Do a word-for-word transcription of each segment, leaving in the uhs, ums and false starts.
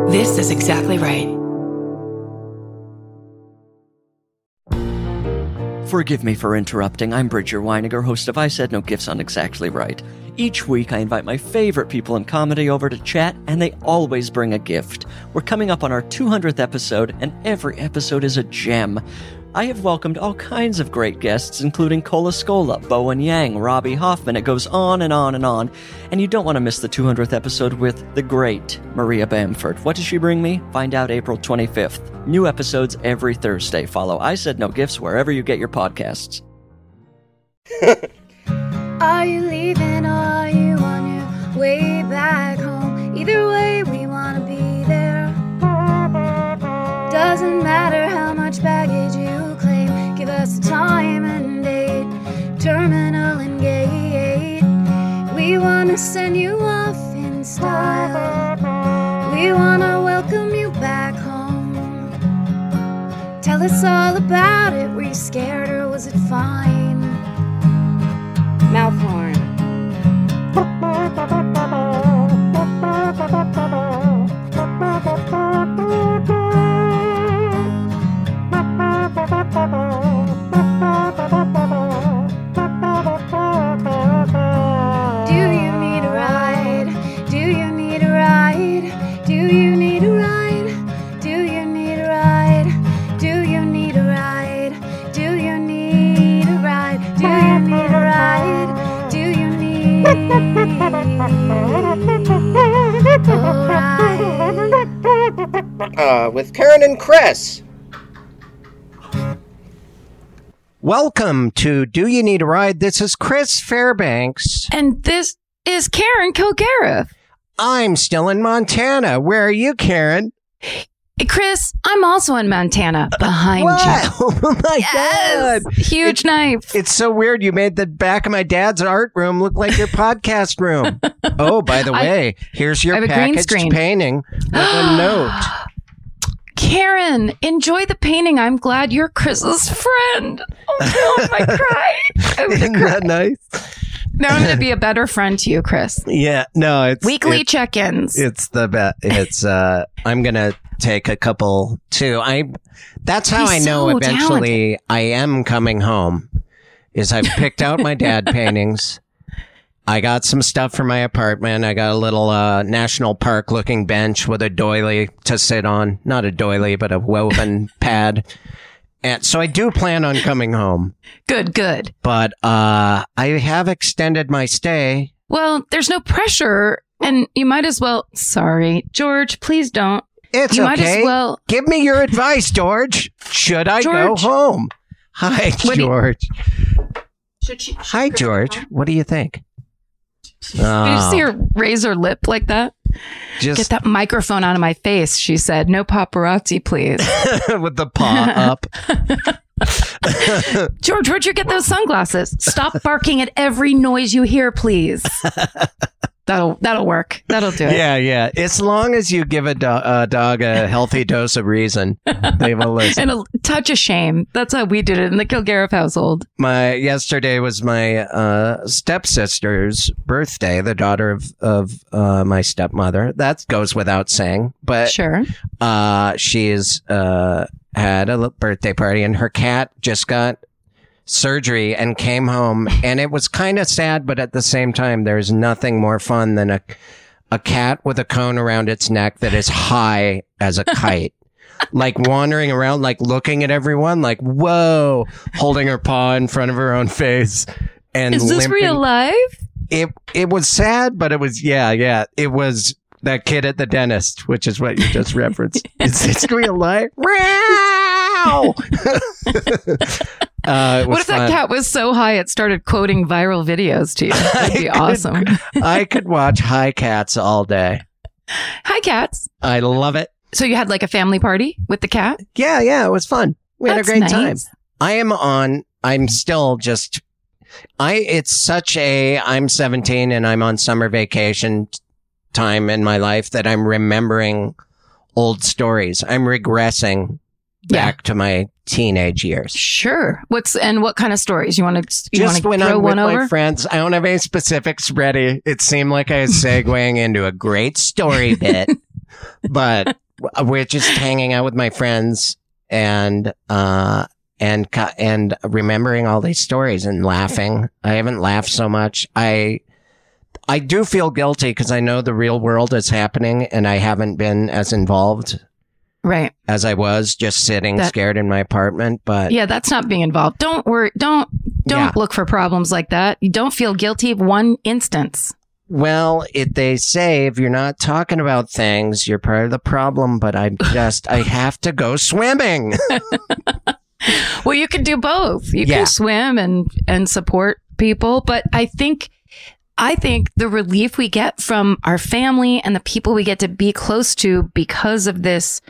This is exactly right. Forgive me for interrupting. I'm Bridger Weiniger, host of I Said No Gifts on Exactly Right. Each week, I invite my favorite people in comedy over to chat, and they always bring a gift. We're coming up on our two hundredth episode, and every episode is a gem. I have welcomed all kinds of great guests, including Cola Scola, Bowen Yang, Robbie Hoffman. It goes on and on and on. And you don't want to miss the two hundredth episode with the great Maria Bamford. What does she bring me? Find out April twenty-fifth. New episodes every Thursday. Follow I Said No Gifts wherever you get your podcasts. Are you leaving or are you on your way back home? Either way, we want to be there. Doesn't matter how much baggage you claim. Give us a time and date, terminal and gate. We want to send you off in style. We want to welcome you back home. Tell us all about it. Were you scared or was it fine? Mouth horn. Uh, with Karen and Chris. Welcome to Do You Need a Ride? This is Chris Fairbanks. And this is Karen Kilgariff. I'm still in Montana. Where are you, Karen? Hey, Chris, I'm also in Montana, behind what? you. Oh, my yes! God. Huge it, knife. It's so weird. You made the back of my dad's art room look like your podcast room. Oh, by the way, I, here's your packaged painting with a note. Karen, enjoy the painting. I'm glad you're Chris's friend. Oh, no, I cried. Isn't cry. that nice? Now I'm going to be a better friend to you, Chris. Yeah, no, it's weekly it's, check-ins. It's the best. It's uh, I'm going to take a couple too. I. That's how He's I know so eventually talented. I am coming home. Is I've picked out my dad paintings. I got some stuff for my apartment. I got a little uh, national park looking bench with a doily to sit on. Not a doily, but a woven pad. And so I do plan on coming home. Good, good. But uh, I have extended my stay. Well, there's no pressure, and you might as well... Sorry, George, please don't. It's you okay. Might as well... Give me your advice, George. Should I George? go home? Hi, what George. You... Should she, should Hi, George. What do you think? Did oh. you see her raise her lip like that? Just get that microphone out of my face, she said. No paparazzi, please. With the paw up. George, where'd you get those sunglasses? Stop barking at every noise you hear, please. That'll that'll work. That'll do it. Yeah, yeah. As long as you give a, do- a dog a healthy dose of reason, they will listen. And a touch of shame. That's how we did it in the Kilgariff household. My yesterday was my uh, stepsister's birthday, the daughter of of uh, my stepmother. That goes without saying, but sure. Uh, she's uh, had a birthday party, and her cat just got surgery and came home, and it was kind of sad, but at the same time, there's nothing more fun than a a cat with a cone around its neck that is high as a kite, like wandering around, like looking at everyone, like whoa, holding her paw in front of her own face. And is this limping. Real life? It it was sad, but it was yeah yeah it was that kid at the dentist, which is what you just referenced. Is this real life? Wow. Uh, what if fun. that cat was so high it started quoting viral videos to you? That'd be I could, awesome. I could watch High Cats all day. Hi, cats. I love it. So you had like a family party with the cat? Yeah, yeah, it was fun. We That's had a great nice. time. I am on, I'm still just, I, it's such a, I'm seventeen and I'm on summer vacation time in my life that I'm remembering old stories. I'm regressing back yeah. to my teenage years. Sure. What's and what kind of stories you want to? You Just when throw I'm one with over? my friends, I don't have any specifics ready. It seemed like I was segueing into a great story bit. but we're just hanging out with my friends and, uh, and, and remembering all these stories and laughing. I haven't laughed so much. I, I do feel guilty because I know the real world is happening and I haven't been as involved. Right. As I was just sitting that, scared in my apartment. But yeah, that's not being involved. Don't worry. Don't, don't yeah. look for problems like that. You don't feel guilty of one instance. Well, it, they say if you're not talking about things, you're part of the problem, but I just, I have to go swimming. Well, you can do both. You yeah. can swim and, and support people. But I think, I think the relief we get from our family and the people we get to be close to because of this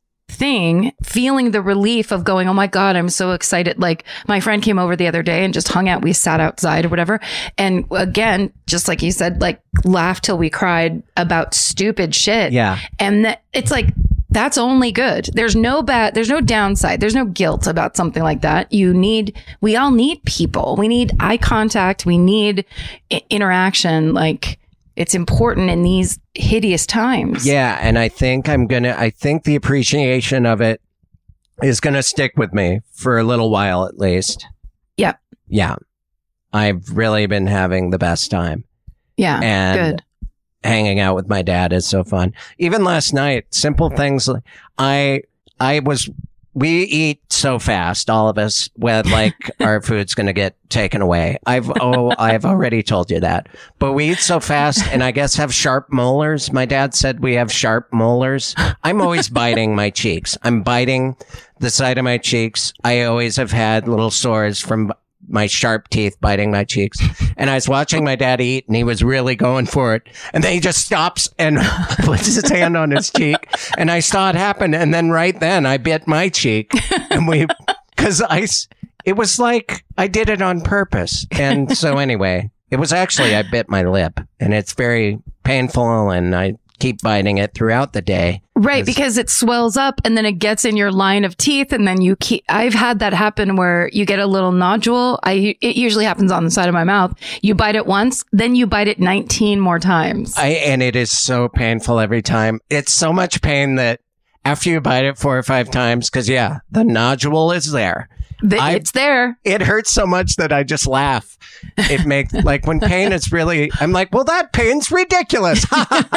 thing, feeling the relief of going, oh my God, I'm so excited. Like my friend came over the other day and just hung out. We sat outside or whatever. And again, just like you said, like laughed till we cried about stupid shit. Yeah. And that it's like, that's only good. There's no bad, there's no downside. There's no guilt about something like that. You need, we all need people. We need eye contact. We need I- interaction. Like it's important in these hideous times. Yeah. And I think I'm going to, I think the appreciation of it is going to stick with me for a little while at least. Yeah. Yeah. I've really been having the best time. Yeah. And good. Hanging out with my dad is so fun. Even last night, simple things. Like I, I was, we eat so fast, all of us, when like our food's going to get taken away. I've, oh, I've already told you that, but we eat so fast and I guess have sharp molars. My dad said we have sharp molars. I'm always biting my cheeks. I'm biting the side of my cheeks. I always have had little sores from my sharp teeth biting my cheeks. And I was watching my dad eat and he was really going for it. And then he just stops and puts his hand on his cheek. And I saw it happen. And then right then I bit my cheek and we, cause I, it was like I did it on purpose. And so anyway, it was actually, I bit my lip and it's very painful and I keep biting it throughout the day. Right, because it swells up and then it gets in your line of teeth and then you keep, I've had that happen where you get a little nodule. I, it usually happens on the side of my mouth. You bite it once, then you bite it nineteen more times. I, and it is so painful every time. It's so much pain that after you bite it four or five times, cause yeah, the nodule is there. The, I, it's there. It hurts so much that I just laugh. It makes like when pain is really, I'm like, well, that pain's ridiculous.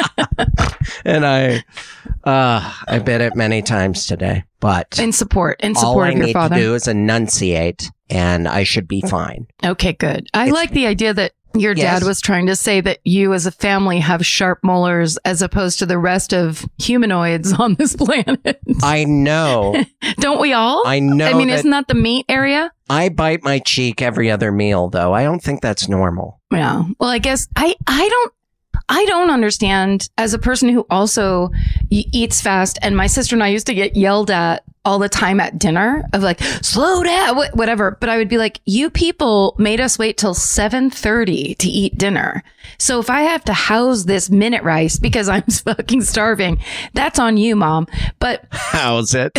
And I, uh, I bit it many times today, but in support, in support all I of your need father. to do is enunciate and I should be fine. Okay, good. I It's- like the idea that your Yes. dad was trying to say that you as a family have sharp molars as opposed to the rest of humanoids on this planet. I know. Don't we all? I know I mean, that- isn't that the meat area? I bite my cheek every other meal though. I don't think that's normal. Yeah. Well, I guess I, I don't, I don't understand as a person who also y- eats fast. And my sister and I used to get yelled at all the time at dinner of like, slow down, wh- whatever. But I would be like, you people made us wait till seven thirty to eat dinner. So if I have to house this minute rice because I'm fucking starving, that's on you, Mom. But How's it?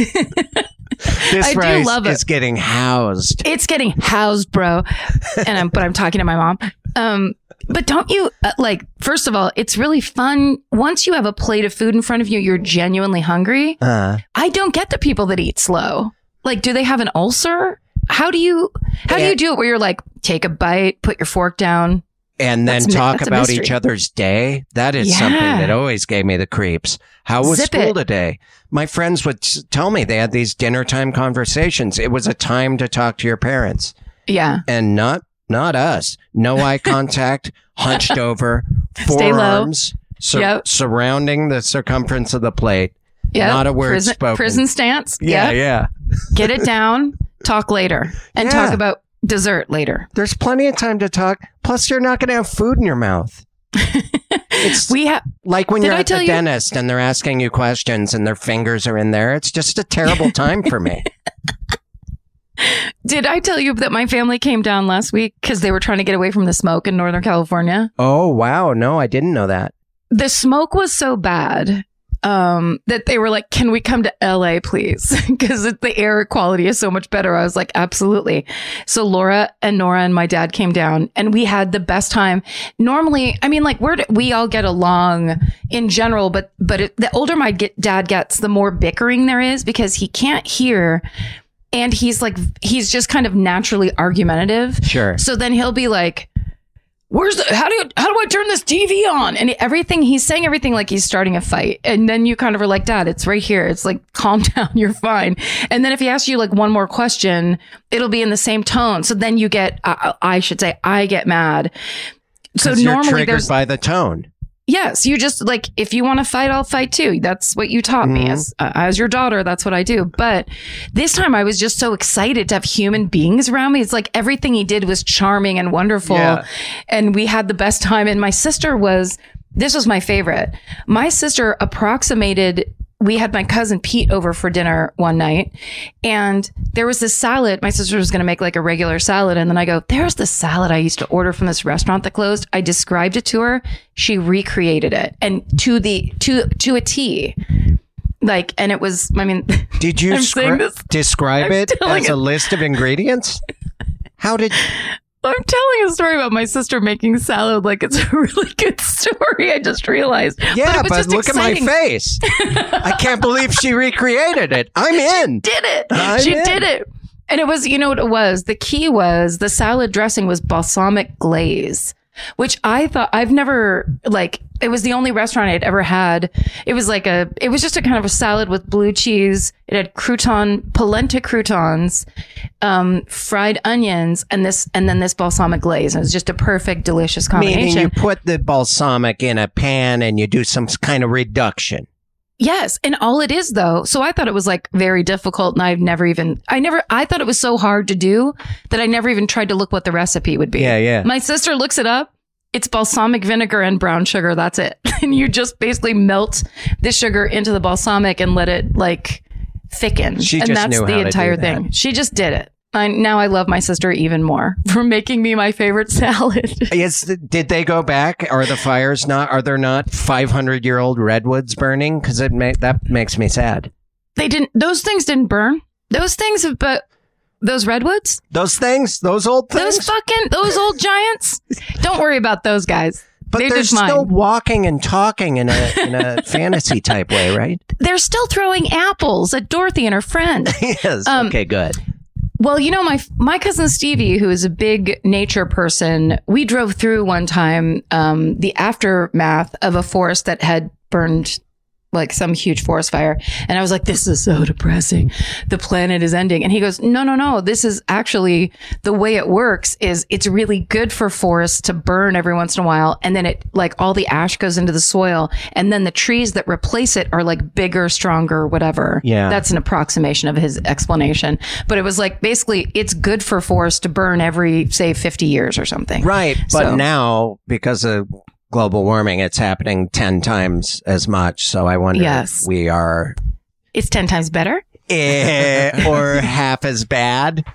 This I do rice love it. is getting housed. it's getting housed, bro. And I'm, but I'm talking to my mom. Um, but don't you uh, like, first of all, it's really fun. Once you have a plate of food in front of you, you're genuinely hungry. Uh, I don't get the people that eat slow. Like, do they have an ulcer? How do you, how do Yeah. you do it where you're like, take a bite, put your fork down? and then That's mi- talk that's a about mystery. each other's day. That is Yeah. something that always gave me the creeps. How was Zip school it. today? My friends would s- tell me they had these dinner time conversations. It was a time to talk to your parents Yeah. and not, not us. No eye contact, hunched over, Stay low. forearms sur- Yep. surrounding the circumference of the plate. Yeah. Not a word prison, spoken. Prison stance. Yeah, Yep. yeah. Get it down. Talk later and Yeah. talk about dessert later. There's plenty of time to talk. Plus, you're not going to have food in your mouth. It's We have, like when Did you're I at tell the you- dentist and they're asking you questions and their fingers are in there. It's just a terrible time for me. did I tell you that my family came down last week because they were trying to get away from the smoke in Northern California? Oh, wow. No, I didn't know that. The smoke was so bad. um, that they were like, can we come to L A, please? Because the air quality is so much better. I was like, absolutely. So Laura and Nora and my dad came down and we had the best time. Normally, I mean, like we're, we all get along in general, but, but it, the older my get, dad gets, the more bickering there is because he can't hear. And he's like, he's just kind of naturally argumentative. Sure. So then he'll be like, where's the, how do you, how do I turn this T V on? And everything, he's saying everything like he's starting a fight. And then you kind of are like, Dad, it's right here. It's like, calm down, you're fine. And then if he asks you like one more question, it'll be in the same tone. So then you get, uh, I should say, I get mad. So you're normally triggered there's, by the tone. yes, you just like, if you want to fight, I'll fight too. That's what you taught Mm-hmm. me as, uh, as your daughter. That's what I do. But this time I was just so excited to have human beings around me. It's like everything he did was charming and wonderful. Yeah. And we had the best time. And my sister was, this was my favorite. My sister approximated, we had my cousin Pete over for dinner one night and there was this salad. My sister was going to make like a regular salad. And then I go, there's the salad I used to order from this restaurant that closed. I described it to her. She recreated it and to the, to, to a T. Like, and it was, I mean, Did you I'm scri- saying this- describe I'm it telling as a it. list of ingredients? How did I'm telling a story about my sister making salad like it's a really good story. I just realized. Yeah, it was but just look exciting. at my face. I can't believe she recreated it. I'm in. Did it. I'm she in. did it. And it was, you know what it was? The key was the salad dressing was balsamic glaze, which I thought I've never like, it was the only restaurant I'd ever had. It was like a, it was just a kind of a salad with blue cheese. It had crouton, polenta croutons, um, fried onions, and this, and then this balsamic glaze. And it was just a perfect, delicious combination. Meaning you put the balsamic in a pan and you do some kind of reduction. Yes. And all it is though. So I thought it was like very difficult and I've never even, I never, I thought it was so hard to do that I never even tried to look what the recipe would be. Yeah, yeah. My sister looks it up. It's balsamic vinegar and brown sugar. That's it. And you just basically melt the sugar into the balsamic and let it like thicken. She and just that's knew the how to do entire that. thing. She just did it. I, now I love my sister even more for making me my favorite salad. Is, did they go back? Are the fires not, are there not five hundred year old redwoods burning? Because it ma- that makes me sad. They didn't, those things didn't burn. Those things have, but those redwoods? Those things, those old things. Those fucking, those old giants? Don't worry about those guys. but they're they're just mine. still walking and talking in a in a fantasy type way, right? They're still throwing apples at Dorothy and her friend. Yes. Um, okay, good. Well, you know, my my cousin Stevie, who is a big nature person, we drove through one time um, the aftermath of a forest that had burned, like some huge forest fire. And I was like, this is so depressing. The planet is ending. And he goes, no, no, no. This is actually the way it works is it's really good for forests to burn every once in a while. And then it like all the ash goes into the soil. And then the trees that replace it are like bigger, stronger, whatever. Yeah. That's an approximation of his explanation. But it was like basically it's good for forests to burn every, say, fifty years or something. Right. But So- now, because of global warming, it's happening ten times as much. So I wonder Yes. if we are It's ten times better. eh, or half as bad.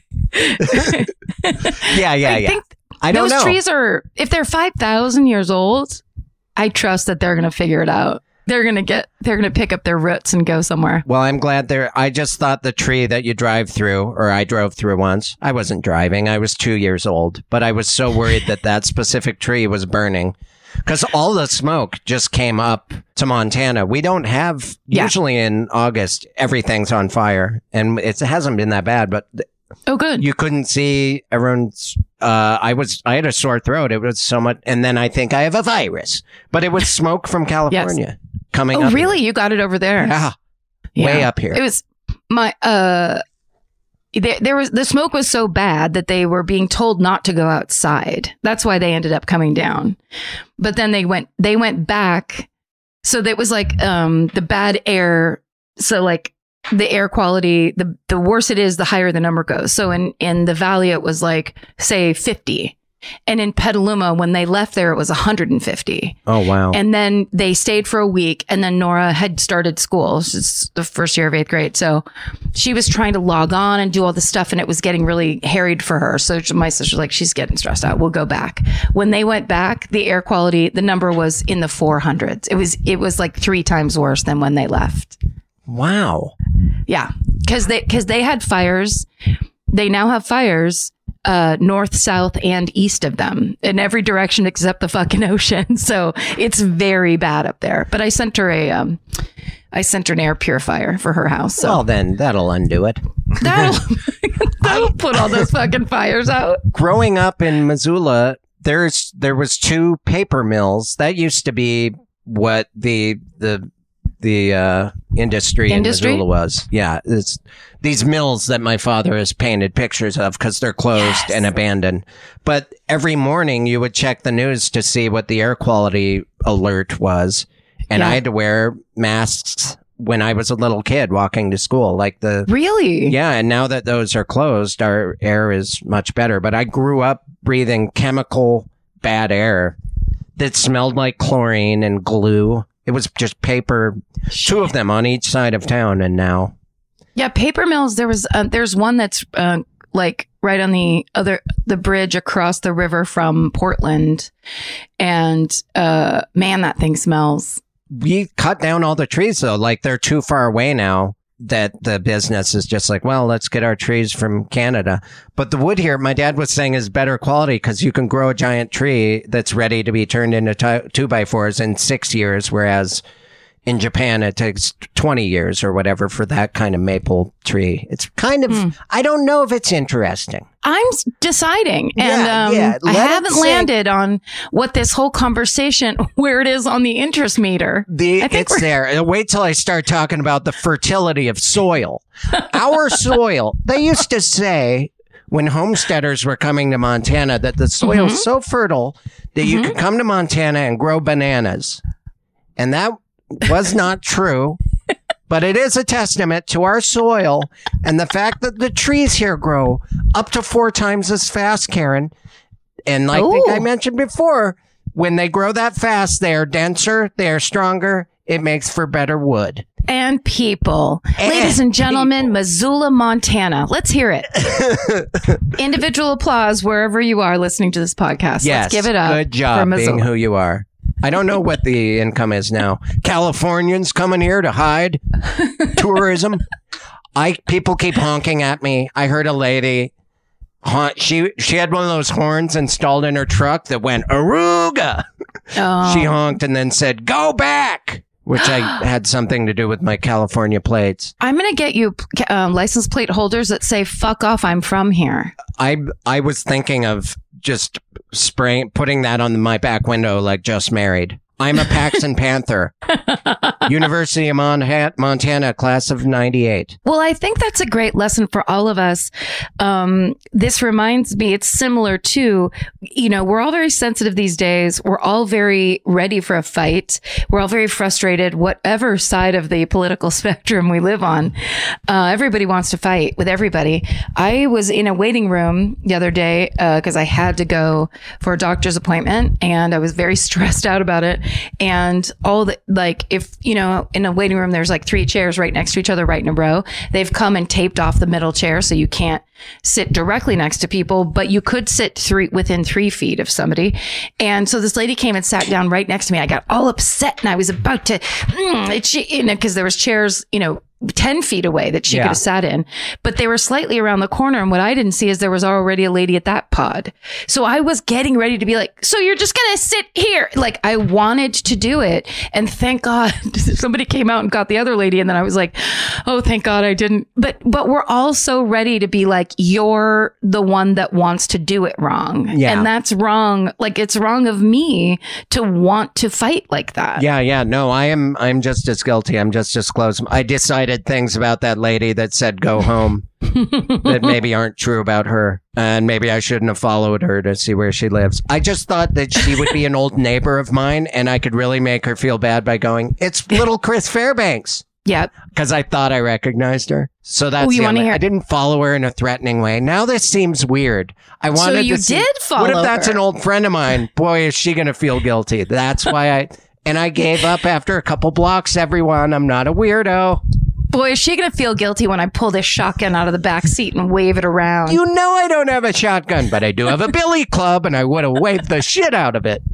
yeah, yeah, I yeah. think I don't those know. trees are, if they're five thousand years old, I trust that they're going to figure it out. They're going to get, they're going to pick up their roots and go somewhere. Well, I'm glad there. I just thought the tree that you drive through, or I drove through once. I wasn't driving. I was two years old, but I was so worried that that specific tree was burning because all the smoke just came up to Montana. We don't have, Yeah. usually in August, everything's on fire and it hasn't been that bad, but th- Oh, good. you couldn't see everyone's, uh, I was, I had a sore throat. It was so much. And then I think I have a virus, but it was smoke from California coming Oh, up. really? You got it over there? Yeah. Yeah. Way up here. It was my, uh, there, there was, the smoke was so bad that they were being told not to go outside. That's why they ended up coming down. But then they went, they went back. So that was like, um, the bad air. So like the air quality, the, the worse it is, the higher the number goes. So in, in the valley, it was like, say fifty. And in Petaluma, when they left there, it was one hundred fifty. Oh, wow. And then they stayed for a week. And then Nora had started school. It's the first year of eighth grade. So she was trying to log on and do all this stuff. And it was getting really harried for her. So my sister's like, she's getting stressed out. We'll go back. When they went back, the air quality, the number was in the four hundreds. It was, it was like three times worse than when they left. Wow. Yeah. Cause they, cause they had fires. They now have fires. Uh, north, south, and east of them in every direction except the fucking ocean. So it's very bad up there. But I sent her a, um, I sent her an air purifier for her house. So Well, then that'll undo it. that'll, that'll put all those fucking fires out. Growing up in Missoula, there's there was two paper mills. That used to be what the the the uh, industry, Industry? in Missoula was. Yeah, it's these mills that my father has painted pictures of because they're closed Yes. and abandoned. But every morning you would check the news to see what the air quality alert was. And Yeah. I had to wear masks when I was a little kid walking to school. Like the Really? Yeah, and now that those are closed, our air is much better. But I grew up breathing chemical bad air that smelled like chlorine and glue. It was just paper, two of them on each side of town, and now. Yeah, paper mills. There was uh, there's one that's uh, like right on the other the bridge across the river from Portland, and uh, man, that thing smells. We cut down all the trees, though. Like, they're too far away now that the business is just like, well, let's get our trees from Canada. But the wood here, my dad was saying, is better quality because you can grow a giant tree that's ready to be turned into t- two by fours in six years, whereas in Japan, it takes twenty years or whatever for that kind of maple tree. It's kind of, Mm. I don't know if it's interesting. I'm s- deciding, and Yeah, um, yeah, I let it haven't sink. landed on what this whole conversation, where it is on the interest meter. The, I think it's we're- there. Wait till I start talking about the fertility of soil. Our soil, they used to say when homesteaders were coming to Montana that the soil's Mhm. so fertile that you Mhm. could come to Montana and grow bananas. And that was not true. But it is a testament to our soil and the fact that the trees here grow up to four times as fast, Karen. And I think Ooh. I mentioned before, when they grow that fast, they are denser, they are stronger. It makes for better wood. And people. And Ladies and gentlemen, people. Missoula, Montana. Let's hear it. Individual applause wherever you are listening to this podcast. Yes, Let's give it up. good for job being Missoula. who you are. I don't know what the income is now. Californians coming here to hide tourism. I people keep honking at me. I heard a lady honk. She she had one of those horns installed in her truck that went Aruga. Oh. She honked and then said, "Go back," which I had something to do with my California plates. I'm going to get you um, license plate holders that say, fuck off, I'm from here. I I was thinking of just spraying, putting that on my back window like Just Married. I'm a Paxton Panther. University of Mon- Montana, class of ninety-eight. Well, I think that's a great lesson for all of us. Um, this reminds me, it's similar to, you know, we're all very sensitive these days. We're all very ready for a fight. We're all very frustrated, whatever side of the political spectrum we live on. Uh, everybody wants to fight with everybody. I was in a waiting room the other day because I had to go for a doctor's appointment and I was very stressed out about it. And all the, like, if, you know, in a waiting room, there's like three chairs right next to each other, right in a row. They've come and taped off the middle chair so you can't sit directly next to people, but you could sit three within three feet of somebody. And so this lady came and sat down right next to me. I got all upset and I was about to, mm, she, you know, because there was chairs, you know, ten feet away that she Yeah. could have sat in, but they were slightly around the corner. And what I didn't see is there was already a lady at that pod. So I was getting ready to be like, so you're just going to sit here. Like I wanted to do it. And thank God somebody came out and got the other lady. And then I was like, oh, thank God I didn't. But, but we're all so ready to be like, you're the one that wants to do it wrong. Yeah. And that's wrong. Like it's wrong of me to want to fight like that. Yeah, yeah. No, I am. I'm just as guilty. I'm just as close. I decided things about that lady that said go home that maybe aren't true about her, and maybe I shouldn't have followed her to see where she lives. I just thought that she would be an old neighbor of mine, and I could really make her feel bad by going, "It's little Chris Fairbanks." Yep. Because I thought I recognized her. So that's Oh, you the wanna only- hear- I didn't follow her in a threatening way. Now this seems weird. I wanted you to see, did follow what if that's her? an old friend of mine? Boy, is she going to feel guilty. That's why I... And I gave up after a couple blocks, everyone. I'm not a weirdo. Boy, is she going to feel guilty when I pull this shotgun out of the back seat and wave it around. You know I don't have a shotgun, but I do have a billy club, and I would have waved the shit out of it.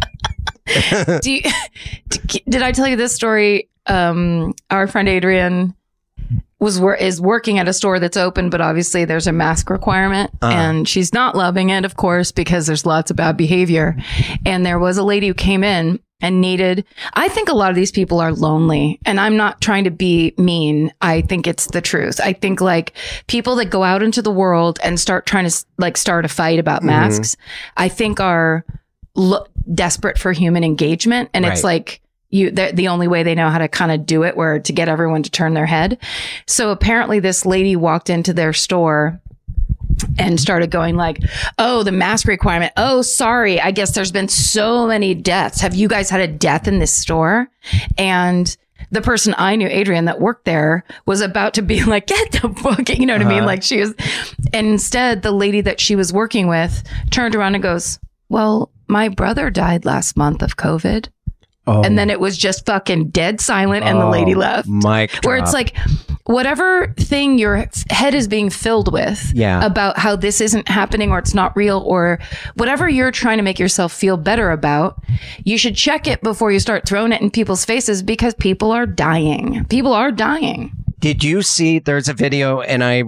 Do you, did I tell you this story? Um, our friend Adrian was wor- is working at a store that's open, but obviously there's a mask requirement, Uh-huh. and she's not loving it, of course, because there's lots of bad behavior. And there was a lady who came in and needed. I think a lot of these people are lonely, and I'm not trying to be mean. I think it's the truth. I think like people that go out into the world and start trying to like start a fight about masks, I think are lo- desperate for human engagement, and it's Right. like. You, they're the only way they know how to kind of do it, where to get everyone to turn their head. So apparently this lady walked into their store and started going like, oh, the mask requirement. Oh, sorry. I guess there's been so many deaths. Have you guys had a death in this store? And the person I knew, Adrian, that worked there was about to be like, get the fuck, you know what I mean? Like she was, and instead the lady that she was working with turned around and goes, well, my brother died last month of COVID. Oh, And then it was just fucking dead silent and the lady left. Mic Where it's drop. like, whatever thing your f- head is being filled with Yeah. about how this isn't happening or it's not real or whatever you're trying to make yourself feel better about, you should check it before you start throwing it in people's faces because people are dying. People are dying. Did you see? There's a video, and I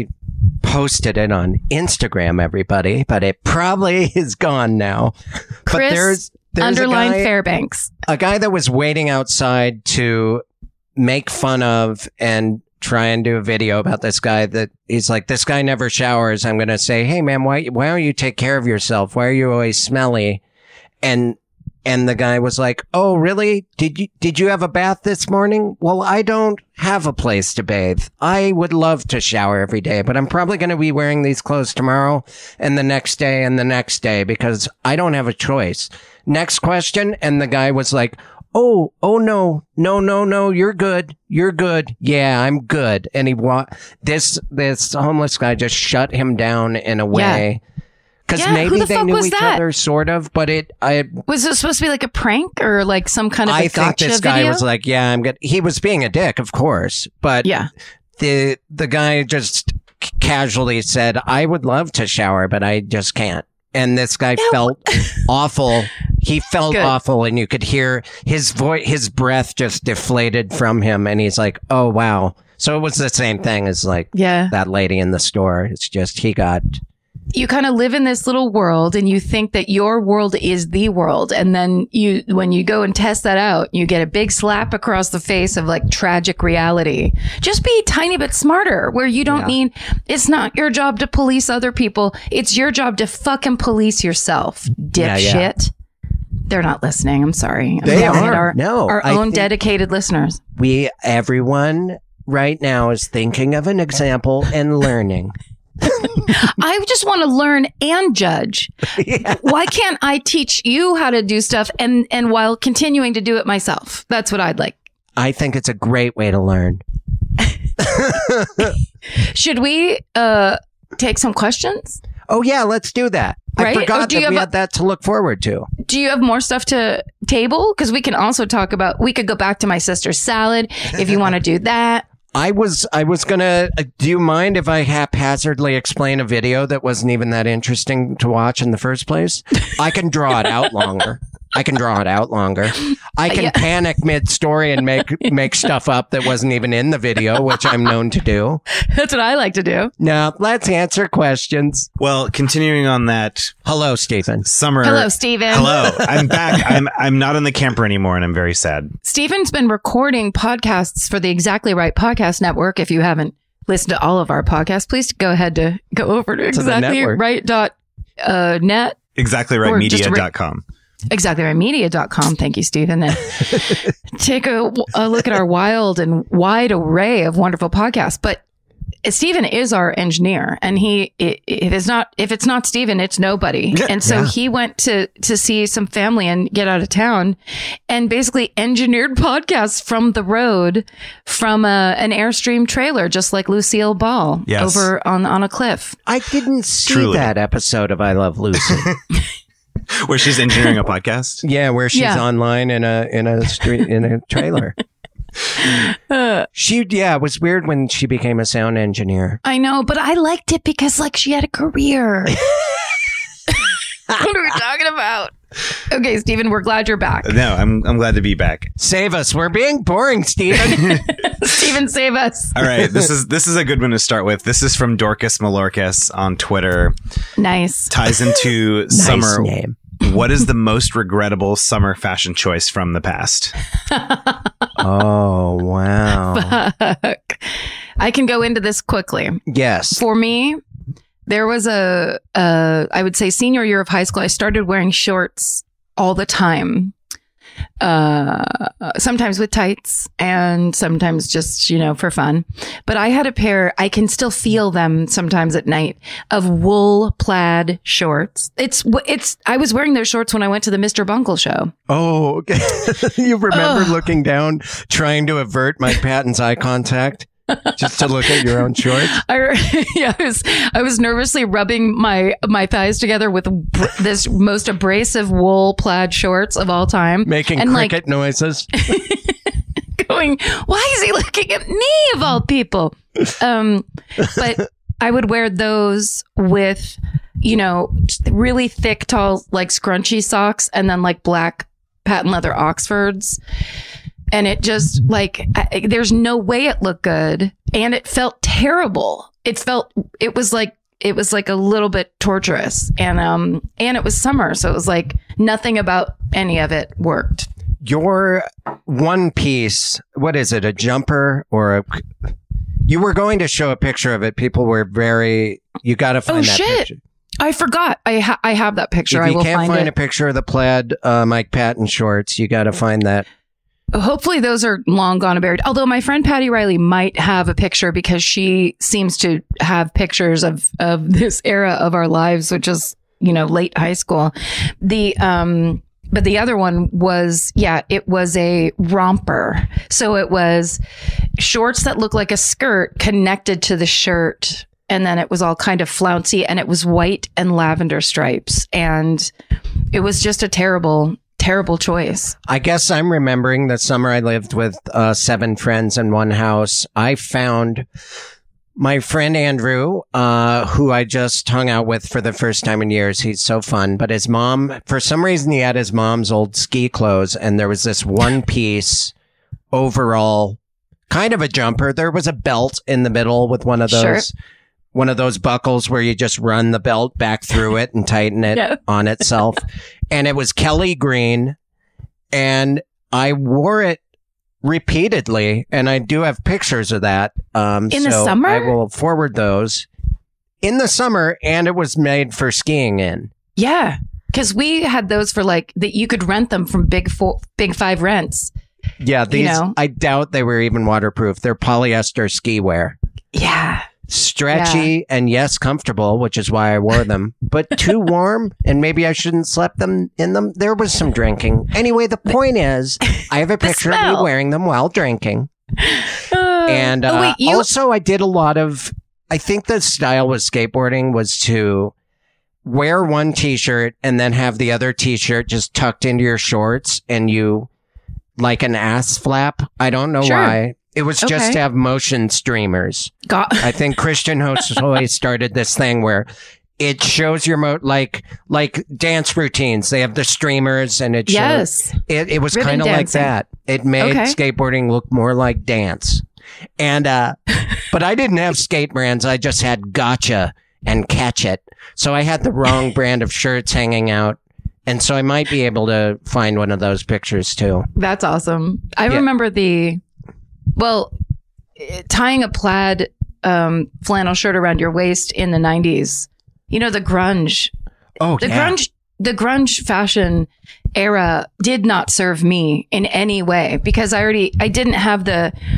reposted it on Instagram, everybody, but it probably is gone now. But Chris, there's, there's underline a guy, Fairbanks. a guy that was waiting outside to make fun of and try and do a video about this guy that he's like, this guy never showers. I'm going to say, hey man, why, why don't you take care of yourself? Why are you always smelly? And, and the guy was like, oh, really? Did you, did you have a bath this morning? Well, I don't have a place to bathe. I would love to shower every day, but I'm probably going to be wearing these clothes tomorrow and the next day and the next day because I don't have a choice. Next question. And the guy was like, oh, oh no, no, no, no, you're good. You're good. Yeah, I'm good. And he wa- this, this homeless guy just shut him down in a way. Cause Yeah, who maybe the they fuck knew was each that? other sort of, but it, I, Was it supposed to be like a prank or like some kind of a I think gotcha this guy video? was like, yeah, I'm good. He was being a dick, of course, but Yeah. the, the guy just c- casually said, I would love to shower, but I just can't. And this guy felt awful. He felt Good. awful, and you could hear his voice, his breath just deflated from him. And he's like, "Oh wow!" So it was the same thing as like Yeah. that lady in the store. It's just he got You kind of live in this little world and you think that your world is the world. And then you, when you go and test that out, you get a big slap across the face of like tragic reality. Just be a tiny bit smarter where you don't Yeah. need, it's not your job to police other people. It's your job to fucking police yourself, Yeah, dipshit. yeah. They're not listening. I'm sorry. I'm They yelling at are. Our, No, our I own think- dedicated listeners. we everyone right now is thinking of an example and learning. I just want to learn and judge. Why can't I teach you how to do stuff and, and while continuing to do it myself? That's what I'd like. I think it's a great way to learn. Should we uh, take some questions? Oh yeah, let's do that. Right? I Or forgot do you that we have a- had that to look forward to. Do you have more stuff to table? Because we can also talk about, we could go back to my sister's salad if you want to do that. I was I was gonna. Uh, do you mind if I haphazardly explain a video that wasn't even that interesting to watch in the first place? I can draw it out longer. I can draw it out longer. I can Yeah. panic mid-story and make make stuff up that wasn't even in the video, which I'm known to do. That's what I like to do. Now let's answer questions. Well, continuing on that Hello, Stephen. summer. Hello, Steven. Hello. I'm back. I'm I'm not in the camper anymore, and I'm very sad. Steven's been recording podcasts for the Exactly Right Podcast Network. If you haven't listened to all of our podcasts, please go ahead to go over to the exactly network. right dot uh, net. exactly right media dot com. exactly right media dot com. Thank you, Stephen. And take a, a look at our wild and wide array of wonderful podcasts. But Steven is our engineer, and he it, it is not if it's not Steven, it's nobody. And so Yeah. he went to to see some family and get out of town, and basically engineered podcasts from the road from a, an Airstream trailer, just like Lucille Ball Yes. over on on a cliff. I didn't see Truly. that episode of I Love Lucy. Where she's engineering a podcast. Yeah, where she's Yeah. online in a in a street in a trailer. She yeah, it was weird when she became a sound engineer. I know, but I liked it because like she had a career. What are we talking about? Okay, Steven, we're glad you're back. No, I'm I'm glad to be back. Save us. We're being boring, Steven. Steven, save us. All right, this is this is a good one to start with. This is from Dorcas Malorcas on Twitter. Nice. Ties into Nice summer. name. What is the most regrettable summer fashion choice from the past? Oh, wow. Fuck. I can go into this quickly. Yes. For me, there was a, a, I would say senior year of high school, I started wearing shorts all the time. Uh, sometimes with tights and sometimes just, you know, for fun. But I had a pair, I can still feel them sometimes at night, of wool plaid shorts. It's, it's, I was wearing those shorts when I went to the Mister Bunkle show. Oh, okay. You remember Ugh. looking down, trying to avert Mike Patton's eye contact just to look at your own shorts? I, yeah, I was, I was nervously rubbing my, my thighs together with br- this most abrasive wool plaid shorts of all time. Making and cricket noises. going, why is he looking at me of all people? Um, but I would wear those with, you know, really thick, tall, like scrunchy socks and then like black patent leather Oxfords. And it just like, I, there's no way it looked good. And it felt terrible. It felt, it was like, it was like a little bit torturous. And, um, and it was summer. So it was like nothing about any of it worked. Your one piece, what is it, a jumper or a... You were going to show a picture of it. People were very... You got to find Oh, that shit. picture. I forgot. I ha- I have that picture. If I you will can't find, find it. a picture of the plaid uh, Mike Patton shorts, you got to find that. Hopefully those are long gone and buried. Although my friend Patty Riley might have a picture because she seems to have pictures of, of this era of our lives, which is, you know, late high school. The, um, but the other one was, yeah, it was a romper. So it was shorts that looked like a skirt connected to the shirt. And then it was all kind of flouncy and it was white and lavender stripes. And it was just a terrible, terrible choice. I guess I'm remembering the summer I lived with uh, seven friends in one house. I found my friend Andrew, uh, who I just hung out with for the first time in years. He's so fun. But his mom, for some reason, he had his mom's old ski clothes. And there was this one piece overall, kind of a jumper. There was a belt in the middle with one of those. Sure. One of those buckles where you just run the belt back through it and tighten it Yeah. on itself. And it was Kelly green. And I wore it repeatedly. And I do have pictures of that. Um, In the so summer? I will forward those in the summer. And it was made for skiing in. Yeah. Cause we had those for like that you could rent them from big four, big five rents. Yeah. These, know? I doubt they were even waterproof. They're polyester ski wear. Yeah. Stretchy and yes, comfortable, which is why I wore them, but too warm and maybe I shouldn't slept them in them. There was some drinking. Anyway, the point is I have a picture of me smell. wearing them while drinking. And uh, oh, wait, you, also I did a lot of, I think the style with skateboarding was to wear one t-shirt and then have the other t-shirt just tucked into your shorts and you like an ass flap. I don't know Sure. why. It was just Okay. to have motion streamers. got, I think Christian Hosoi started this thing where it shows your mo like like dance routines. They have the streamers and it shows, yes. it it was Ribbon kind of like dancing. that. It made Okay. skateboarding look more like dance. And uh but I didn't have skate brands. I just had Gotcha and Catch It. So I had the wrong brand of shirts hanging out. And so I might be able to find one of those pictures too. That's awesome. I Yeah. remember the, well, eh, tying a plaid um, flannel shirt around your waist in the nineties. You know, the grunge, Oh, the yeah. grunge, the grunge fashion era did not serve me in any way because I already, I didn't have the,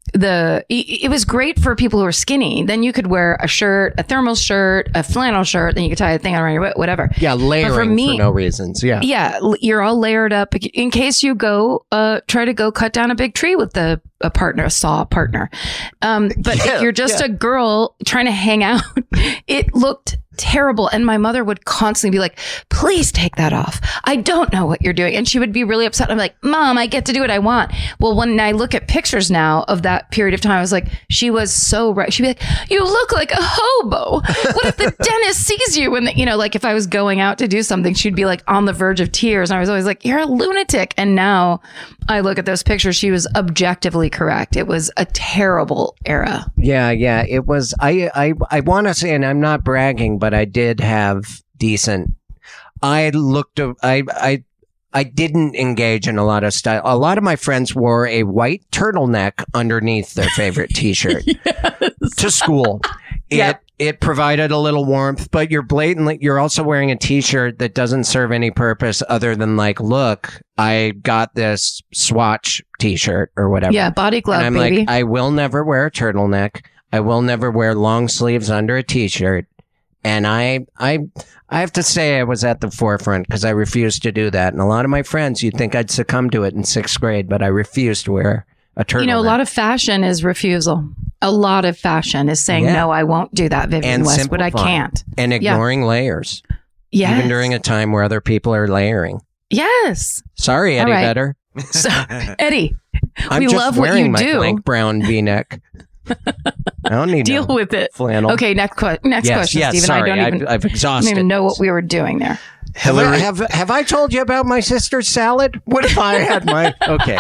the it it was great for people who are skinny. Then you could wear a shirt, a thermal shirt, a flannel shirt, then you could tie a thing around your waist, whatever. Yeah, layering for, me, for no reasons. Yeah. Yeah, l- you're all layered up in case you go uh try to go cut down a big tree with the a partner, a saw partner. Um, but Yeah, if you're just yeah. a girl trying to hang out, it looked terrible. And my mother would constantly be like, please take that off. I don't know what you're doing. And she would be really upset. I'm like, Mom, I get to do what I want. Well, when I look at pictures now of that period of time, I was like, she was so right. She'd be like, you look like a hobo. What if the dentist sees you? And, you know, like if I was going out to do something, she'd be like on the verge of tears. And I was always like, you're a lunatic. And now I look at those pictures. She was objectively correct. It was a terrible era. Yeah, yeah. It was. I, I, I want to say, and I'm not bragging, but I did have decent. I looked. I, I, I didn't engage in a lot of style. A lot of my friends wore a white turtleneck underneath their favorite T-shirt to school. It Yep. it provided a little warmth, but you're blatantly. You're also wearing a T-shirt that doesn't serve any purpose other than like, look, I got this Swatch T-shirt or whatever. Yeah, body glove, And I'm baby. like, I will never wear a turtleneck. I will never wear long sleeves under a T-shirt. And I, I, I have to say I was at the forefront because I refused to do that. And a lot of my friends, you'd think I'd succumb to it in sixth grade, but I refused to wear a turtleneck. You know, a lot of fashion is refusal. A lot of fashion is saying, Yeah. no, I won't do that, Vivian and Westwood. I simplifying. can't. And ignoring layers, Yes. even during a time where other people are layering. Yes. Sorry, All Eddie right. Vedder. So, Eddie, I'm we just love what wearing you my do. blank brown V-neck. I don't need Deal no with it. flannel. Okay, next, que- next yes, question, yes, Stephen. sorry. I don't even, I've, I've I exhausted. don't even know what we were doing there. Have I, Hillary. have, have I told you about my sister's salad? What if I had my... Okay.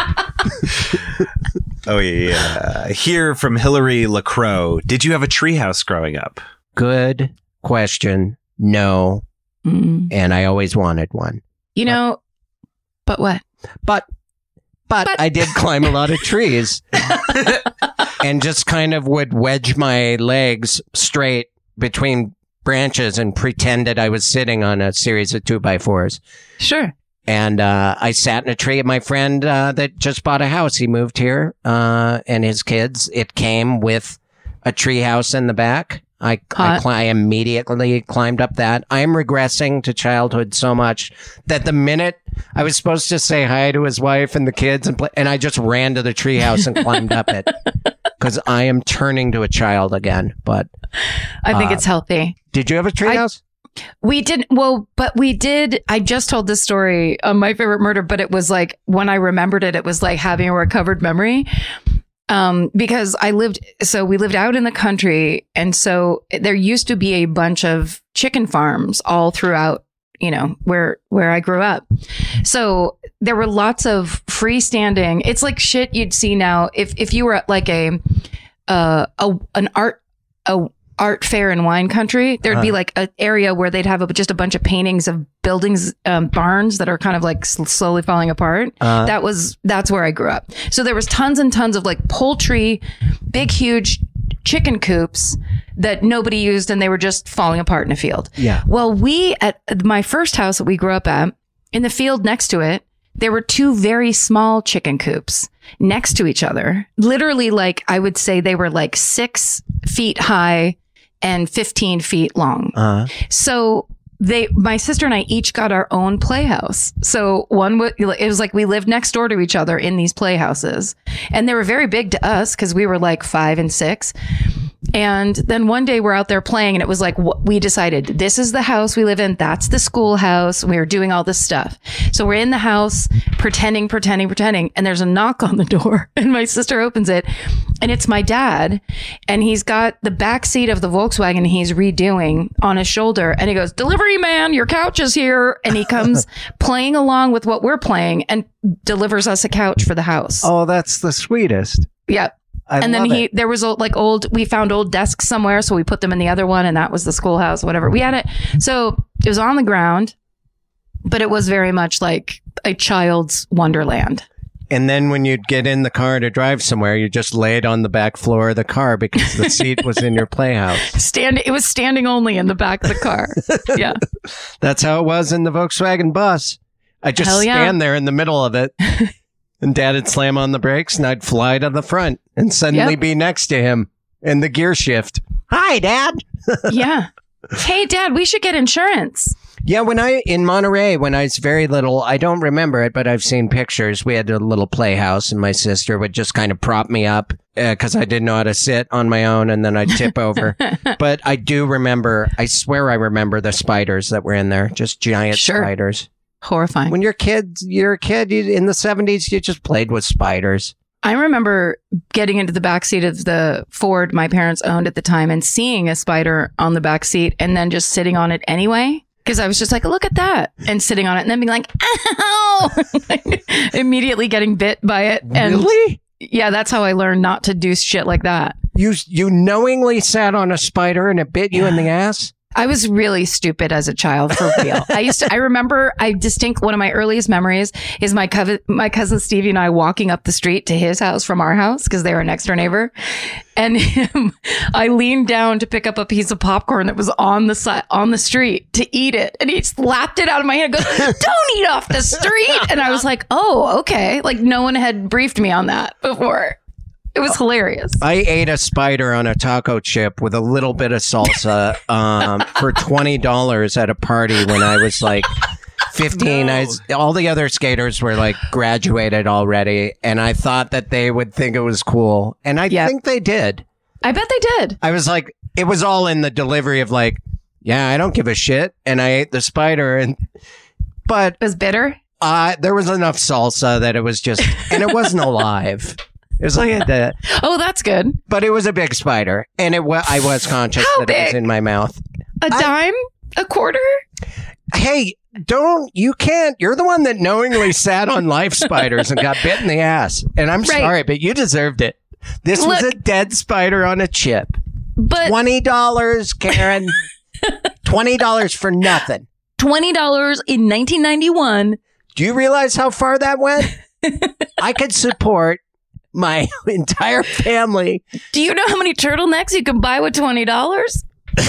Oh yeah, yeah. Here from Hillary LaCroix. Did you have a treehouse growing up? Good question. No. Mm. And I always wanted one. You know, but what? But, but, But- I did climb a lot of trees and just kind of would wedge my legs straight between branches and pretended I was sitting on a series of two by fours. Sure. And uh, I sat in a tree. My friend uh, that just bought a house, he moved here, uh, and his kids. It came with a tree house in the back. I I, Hot. cli- I immediately climbed up that. I am regressing to childhood so much that the minute I was supposed to say hi to his wife and the kids, and play, and I just ran to the tree house and climbed up it because I am turning to a child again. But I think Uh, it's healthy. did you have a tree I- house? We did well, but we did. I just told this story on My Favorite Murder, but it was like when I remembered it, it was like having a recovered memory. Um, because I lived, so we lived out in the country, and so there used to be a bunch of chicken farms all throughout, you know, where where I grew up. So there were lots of freestanding. It's like shit you'd see now if if you were at like a uh a an art a art fair in wine country, there'd be like an area where they'd have a, just a bunch of paintings of buildings, um, barns that are kind of like sl- slowly falling apart. Uh, That was, that's where I grew up. So there was tons and tons of like poultry, big, huge chicken coops that nobody used, and they were just falling apart in a field. Yeah. Well, we, at my first house that we grew up at, in the field next to it, there were two very small chicken coops next to each other. Literally, like, I would say they were like six feet high and fifteen feet long. uh, So they, my sister and I each got our own playhouse. So one, w- it was like we lived next door to each other in these playhouses, and they were very big to us because we were like five and six. And then one day we're out there playing, and it was like, wh- we decided this is the house we live in. That's the schoolhouse. We were doing all this stuff. So we're in the house pretending, pretending, pretending. And there's a knock on the door, and my sister opens it, and it's my dad. And he's got the back seat of the Volkswagen he's redoing on his shoulder. And he goes, "Delivery man, your couch is here." And he comes playing along with what we're playing and delivers us a couch for the house. oh, that's the sweetest. Yeah. I And then love he, it. there was old, like old, we found old desks somewhere. So we put them in the other one, and that was the schoolhouse, whatever. We had it. So it was on the ground, but it was very much like a child's wonderland. And then when you'd get in the car to drive somewhere, you just lay it on the back floor of the car because the seat was in your playhouse. Stand, it was standing only in the back of the car. Yeah. That's how it was in the Volkswagen bus. I just Hell yeah. stand there in the middle of it And Dad would slam on the brakes and I'd fly to the front and suddenly Yep. be next to him in the gear shift. Hi, Dad. Yeah. Hey, Dad, we should get insurance. Yeah, when I, in Monterey, when I was very little, I don't remember it, but I've seen pictures. We had a little playhouse and my sister would just kind of prop me up because I didn't know how to sit on my own and then I'd tip over. But I do remember, I swear I remember the spiders that were in there, just giant Sure. spiders. Horrifying. When you're kids, you're a kid you, in the seventies, you just played with spiders. I remember getting into the backseat of the Ford my parents owned at the time and seeing a spider on the back seat and then just sitting on it anyway. Because I was just like, look at that. And sitting on it and then being like, ow! Immediately getting bit by it. And Really? yeah, that's how I learned not to do shit like that. You you knowingly sat on a spider and it bit you in the ass? I was really stupid as a child, for real. I used to, I remember, I distinct, one of my earliest memories is my cousin, my cousin Stevie and I walking up the street to his house from our house because they were a next door neighbor. And him, I leaned down to pick up a piece of popcorn that was on the side, on the street to eat it. And he slapped it out of my hand and goes, don't eat off the street. And I was like, oh, okay. Like no one had briefed me on that before. It was hilarious. I ate a spider on a taco chip with a little bit of salsa um, for twenty dollars at a party when I was like fifteen. No. I was, all the other skaters were like graduated already, and I thought that they would think it was cool. And I Yep. think they did. I bet they did. I was like, it was all in the delivery of like, yeah, I don't give a shit. And I ate the spider. and But It was bitter. uh, there was enough salsa that it was just, and it wasn't alive. It was like a, Oh, that's good. but it was a big spider, and it was I was conscious How that it was big? in my mouth. A I- dime? A quarter? Hey, don't you can't? You're the one that knowingly sat on life spiders and got bit in the ass, and I'm Right. sorry, but you deserved it. This was Look- a dead spider on a chip. But Twenty dollars, Karen. Twenty dollars for nothing. twenty dollars in nineteen ninety-one. Do you realize how far that went? I could support my entire family. Do you know how many turtlenecks you can buy with twenty dollars?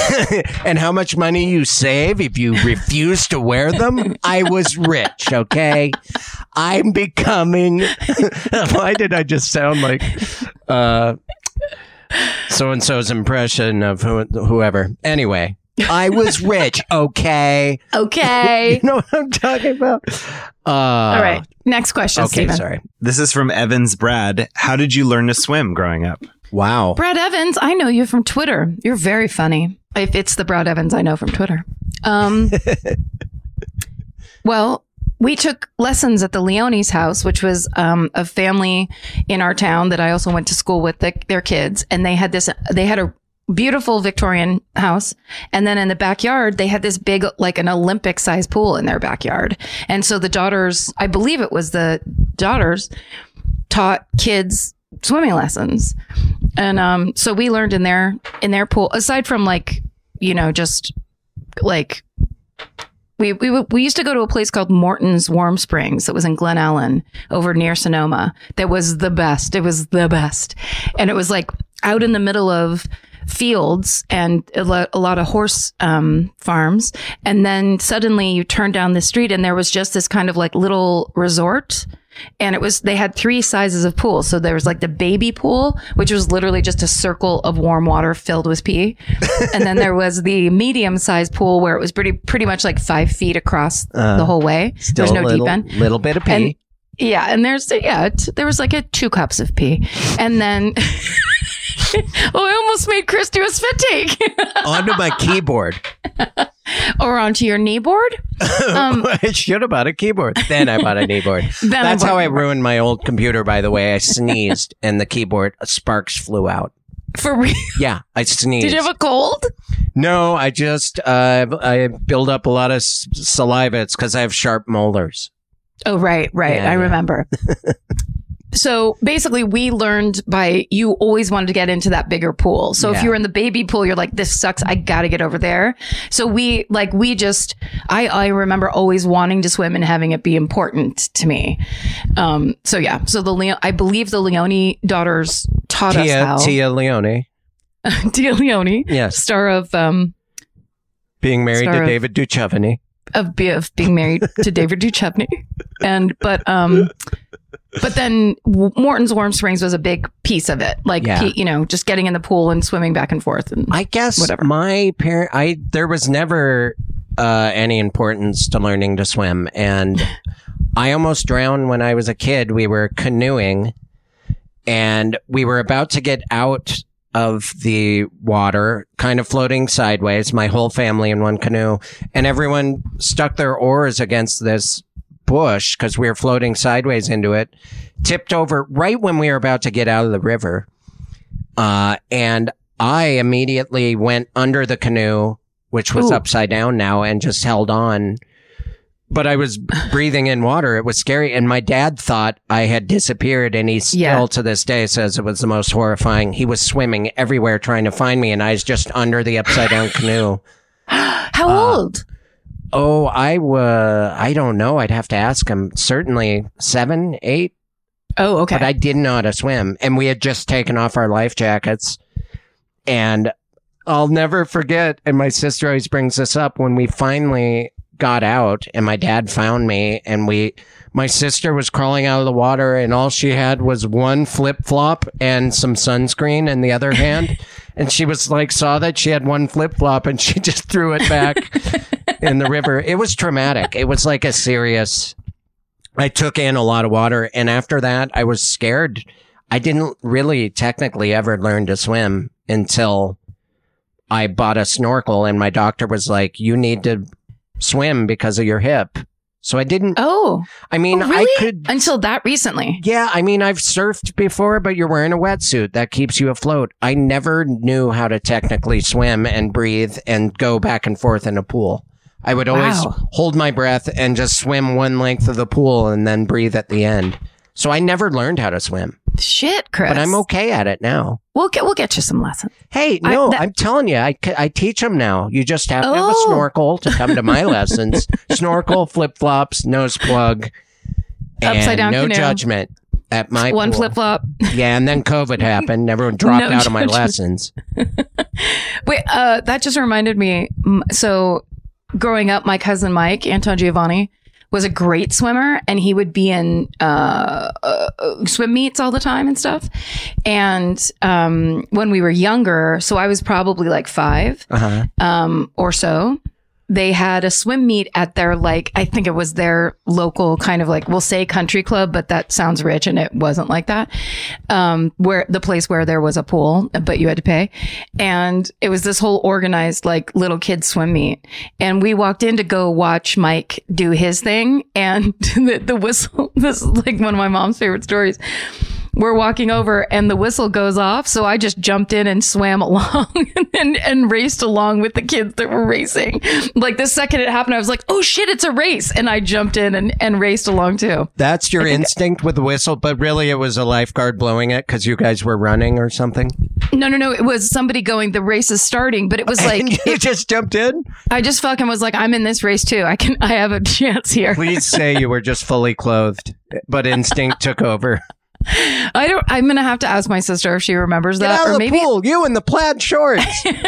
And how much money you save if you refuse to wear them? I was rich, okay? I'm becoming. Why did I just sound like uh, so and so's impression of who, whoever? Anyway, I was rich, okay? Okay. You know what I'm talking about? Uh, All right. Next question, Okay, Stephen. sorry. This is from Evans Brad. How did you learn to swim growing up? Wow. Brad Evans, I know you from Twitter. You're very funny. If it's the Brad Evans I know from Twitter. Um, well, we took lessons at the Leone's house, which was um, a family in our town that I also went to school with, the, their kids. And they had this, they had a beautiful Victorian house. And then in the backyard, they had this big, like an Olympic sized pool in their backyard. And so the daughters, I believe it was the daughters, taught kids swimming lessons. And um, so we learned in their in their pool, aside from like, you know, just like we we w- we used to go to a place called Morton's Warm Springs that was in Glen Ellen over near Sonoma. That was the best. It was the best. And it was like out in the middle of fields and a, lo- a lot of horse um, farms. And then suddenly you turn down the street and there was just this kind of like little resort. And it was, they had three sizes of pools. So there was like the baby pool, which was literally just a circle of warm water filled with pee. And then there was the medium sized pool where it was pretty, pretty much like five feet across Uh, the whole way. Still There's no a little, deep end. little bit of pee. And yeah. And there's, yeah, t- there was like a two cups of pee. And then, oh, I almost made Chris do a spit take. Onto my keyboard. Or onto your knee board. Um, I should have bought a keyboard. Then I bought a keyboard. Then I That's bought how a I keyboard. ruined my old computer, by the way. I sneezed and the keyboard sparks flew out. for real. Yeah, I sneezed. Did you have a cold? No, I just uh, I build up a lot of s- saliva. It's because I have sharp molars. Oh, right, right. Yeah, I yeah. remember. So basically, we learned by you always wanted to get into that bigger pool. So Yeah. if you were in the baby pool, you're like, this sucks. I got to get over there. So we like, we just, I, I remember always wanting to swim and having it be important to me. Um, so yeah. So the Leo, I believe the Leone daughters taught us Tia, how. Tia Leone. Tia Leone. Yes. Star of, um, Being married Star to of- David Duchovny. of, be- of being married to David Duchovny. And, but, um, But then W- Morton's Warm Springs was a big piece of it. Like, Yeah. pe- you know, just getting in the pool and swimming back and forth. And I guess Whatever. my parent, I there was never uh, any importance to learning to swim, and I almost drowned when I was a kid. We were canoeing, and we were about to get out of the water, kind of floating sideways, my whole family in one canoe, and everyone stuck their oars against this bush because we were floating sideways into it, tipped over right when we were about to get out of the river. Uh, and I immediately went under the canoe, which was Ooh. upside down now, and just held on. But I was breathing in water. It was scary. And my dad thought I had disappeared. And he still Yeah. to this day says it was the most horrifying. He was swimming everywhere trying to find me. And I was just under the upside down canoe. how Uh, old? Oh, I uh, I don't know. I'd have to ask him. Certainly seven, eight. Oh, okay. But I didn't know how to swim. And we had just taken off our life jackets. And I'll never forget. And my sister always brings this up when we finally got out and my dad found me, and we, my sister was crawling out of the water, and all she had was one flip flop and some sunscreen in the other hand. And she was like, saw that she had one flip flop, and she just threw it back in the river. It was traumatic. It was like a serious, I took in a lot of water. And after that, I was scared. I didn't really technically ever learn to swim until I bought a snorkel, and my doctor was like, you need to swim because of your hip. So I didn't, oh, I mean, oh, really? I could, Until that recently. yeah, I mean, I've surfed before, but you're wearing a wetsuit that keeps you afloat. I never knew how to technically swim and breathe and go back and forth in a pool. I would always Wow. hold my breath and just swim one length of the pool and then breathe at the end. So I never learned how to swim, Shit, Chris. but I'm okay at it now. We'll get we'll get you some lessons. Hey, I- no, that- I'm telling you, I, c- I teach them now. You just have to have a Oh. snorkel to come to my lessons. Snorkel, flip flops, nose plug, and Upside down no canoe. judgment at my One pool. flip flop. Yeah, and then COVID happened. Everyone dropped No out of my judgment. lessons. Wait, uh, that just reminded me. m- So, growing up, my cousin Mike, Anton Giovanni, was a great swimmer, and he would be in uh, uh, uh, swim meets all the time and stuff. And um, when we were younger, so I was probably like five Uh-huh. um, or so. They had a swim meet at their, like, I think it was their local kind of like, we'll say country club, but that sounds rich, and it wasn't like that. Um, where the place where there was a pool, but you had to pay. And it was this whole organized, like, little kid swim meet. And we walked in to go watch Mike do his thing. And the, the whistle, this is like one of my mom's favorite stories. We're walking over and the whistle goes off. So I just jumped in and swam along and, and raced along with the kids that were racing. Like the second it happened, I was like, oh shit, it's a race. And I jumped in and, and raced along too. That's your instinct with the whistle, but really it was a lifeguard blowing it because you guys were running or something. No, no, no. It was somebody going, the race is starting, but it was like, And you just jumped in? I just fucking was like, I'm in this race too. I can, I have a chance here. Please say you were just fully clothed, but instinct took over. I don't, I'm going to have to ask my sister if she remembers Get that. out of Or the maybe pool, you in the plaid shorts.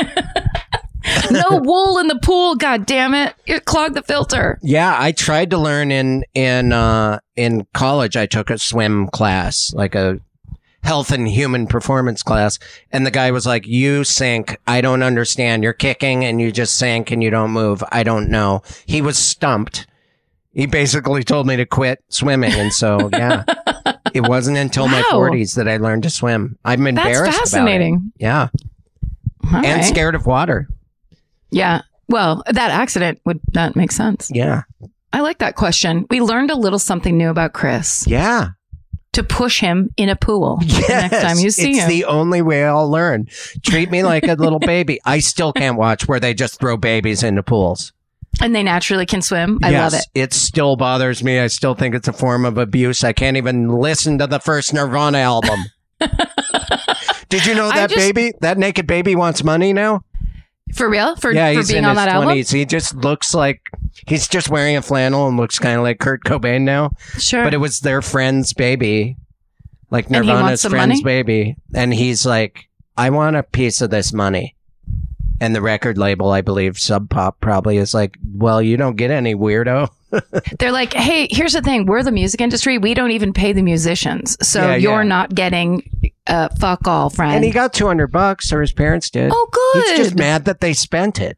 no wool in the pool. God damn it. It clogged the filter. Yeah, I tried to learn in in uh, in college. I took a swim class, like a health and human performance class, and the guy was like, "You sink. I don't understand. You're kicking and you just sink and you don't move. I don't know." He was stumped. He basically told me to quit swimming, and so yeah, it wasn't until my Wow. forties that I learned to swim. I'm embarrassed That's fascinating. about it. Yeah, All and right. scared of water. Yeah. Well, that accident would that make sense. Yeah, I like that question. We learned a little something new about Chris. yeah. To push him in a pool the next time you see it's him. the only way I'll learn. Treat me like a little baby. I still can't watch where they just throw babies into pools. And they naturally can swim. I yes, love it. It still bothers me. I still think it's a form of abuse. I can't even listen to the first Nirvana album. Did you know I that just- baby, that naked baby wants money now? For real? For, Yeah, for he's being in on his that album? twenties. He just looks like, he's just wearing a flannel and looks kind of like Kurt Cobain now. Sure. But it was their friend's baby, like And he wants Nirvana's some friend's money? baby. And he's like, I want a piece of this money. And the record label, I believe, Sub Pop probably is like, well, you don't get any, weirdo. They're like, hey, here's the thing. We're the music industry. We don't even pay the musicians. So Yeah, you're yeah. not getting uh, fuck all, friend. And he got two hundred bucks, or his parents did. Oh, good. He's just mad that they spent it.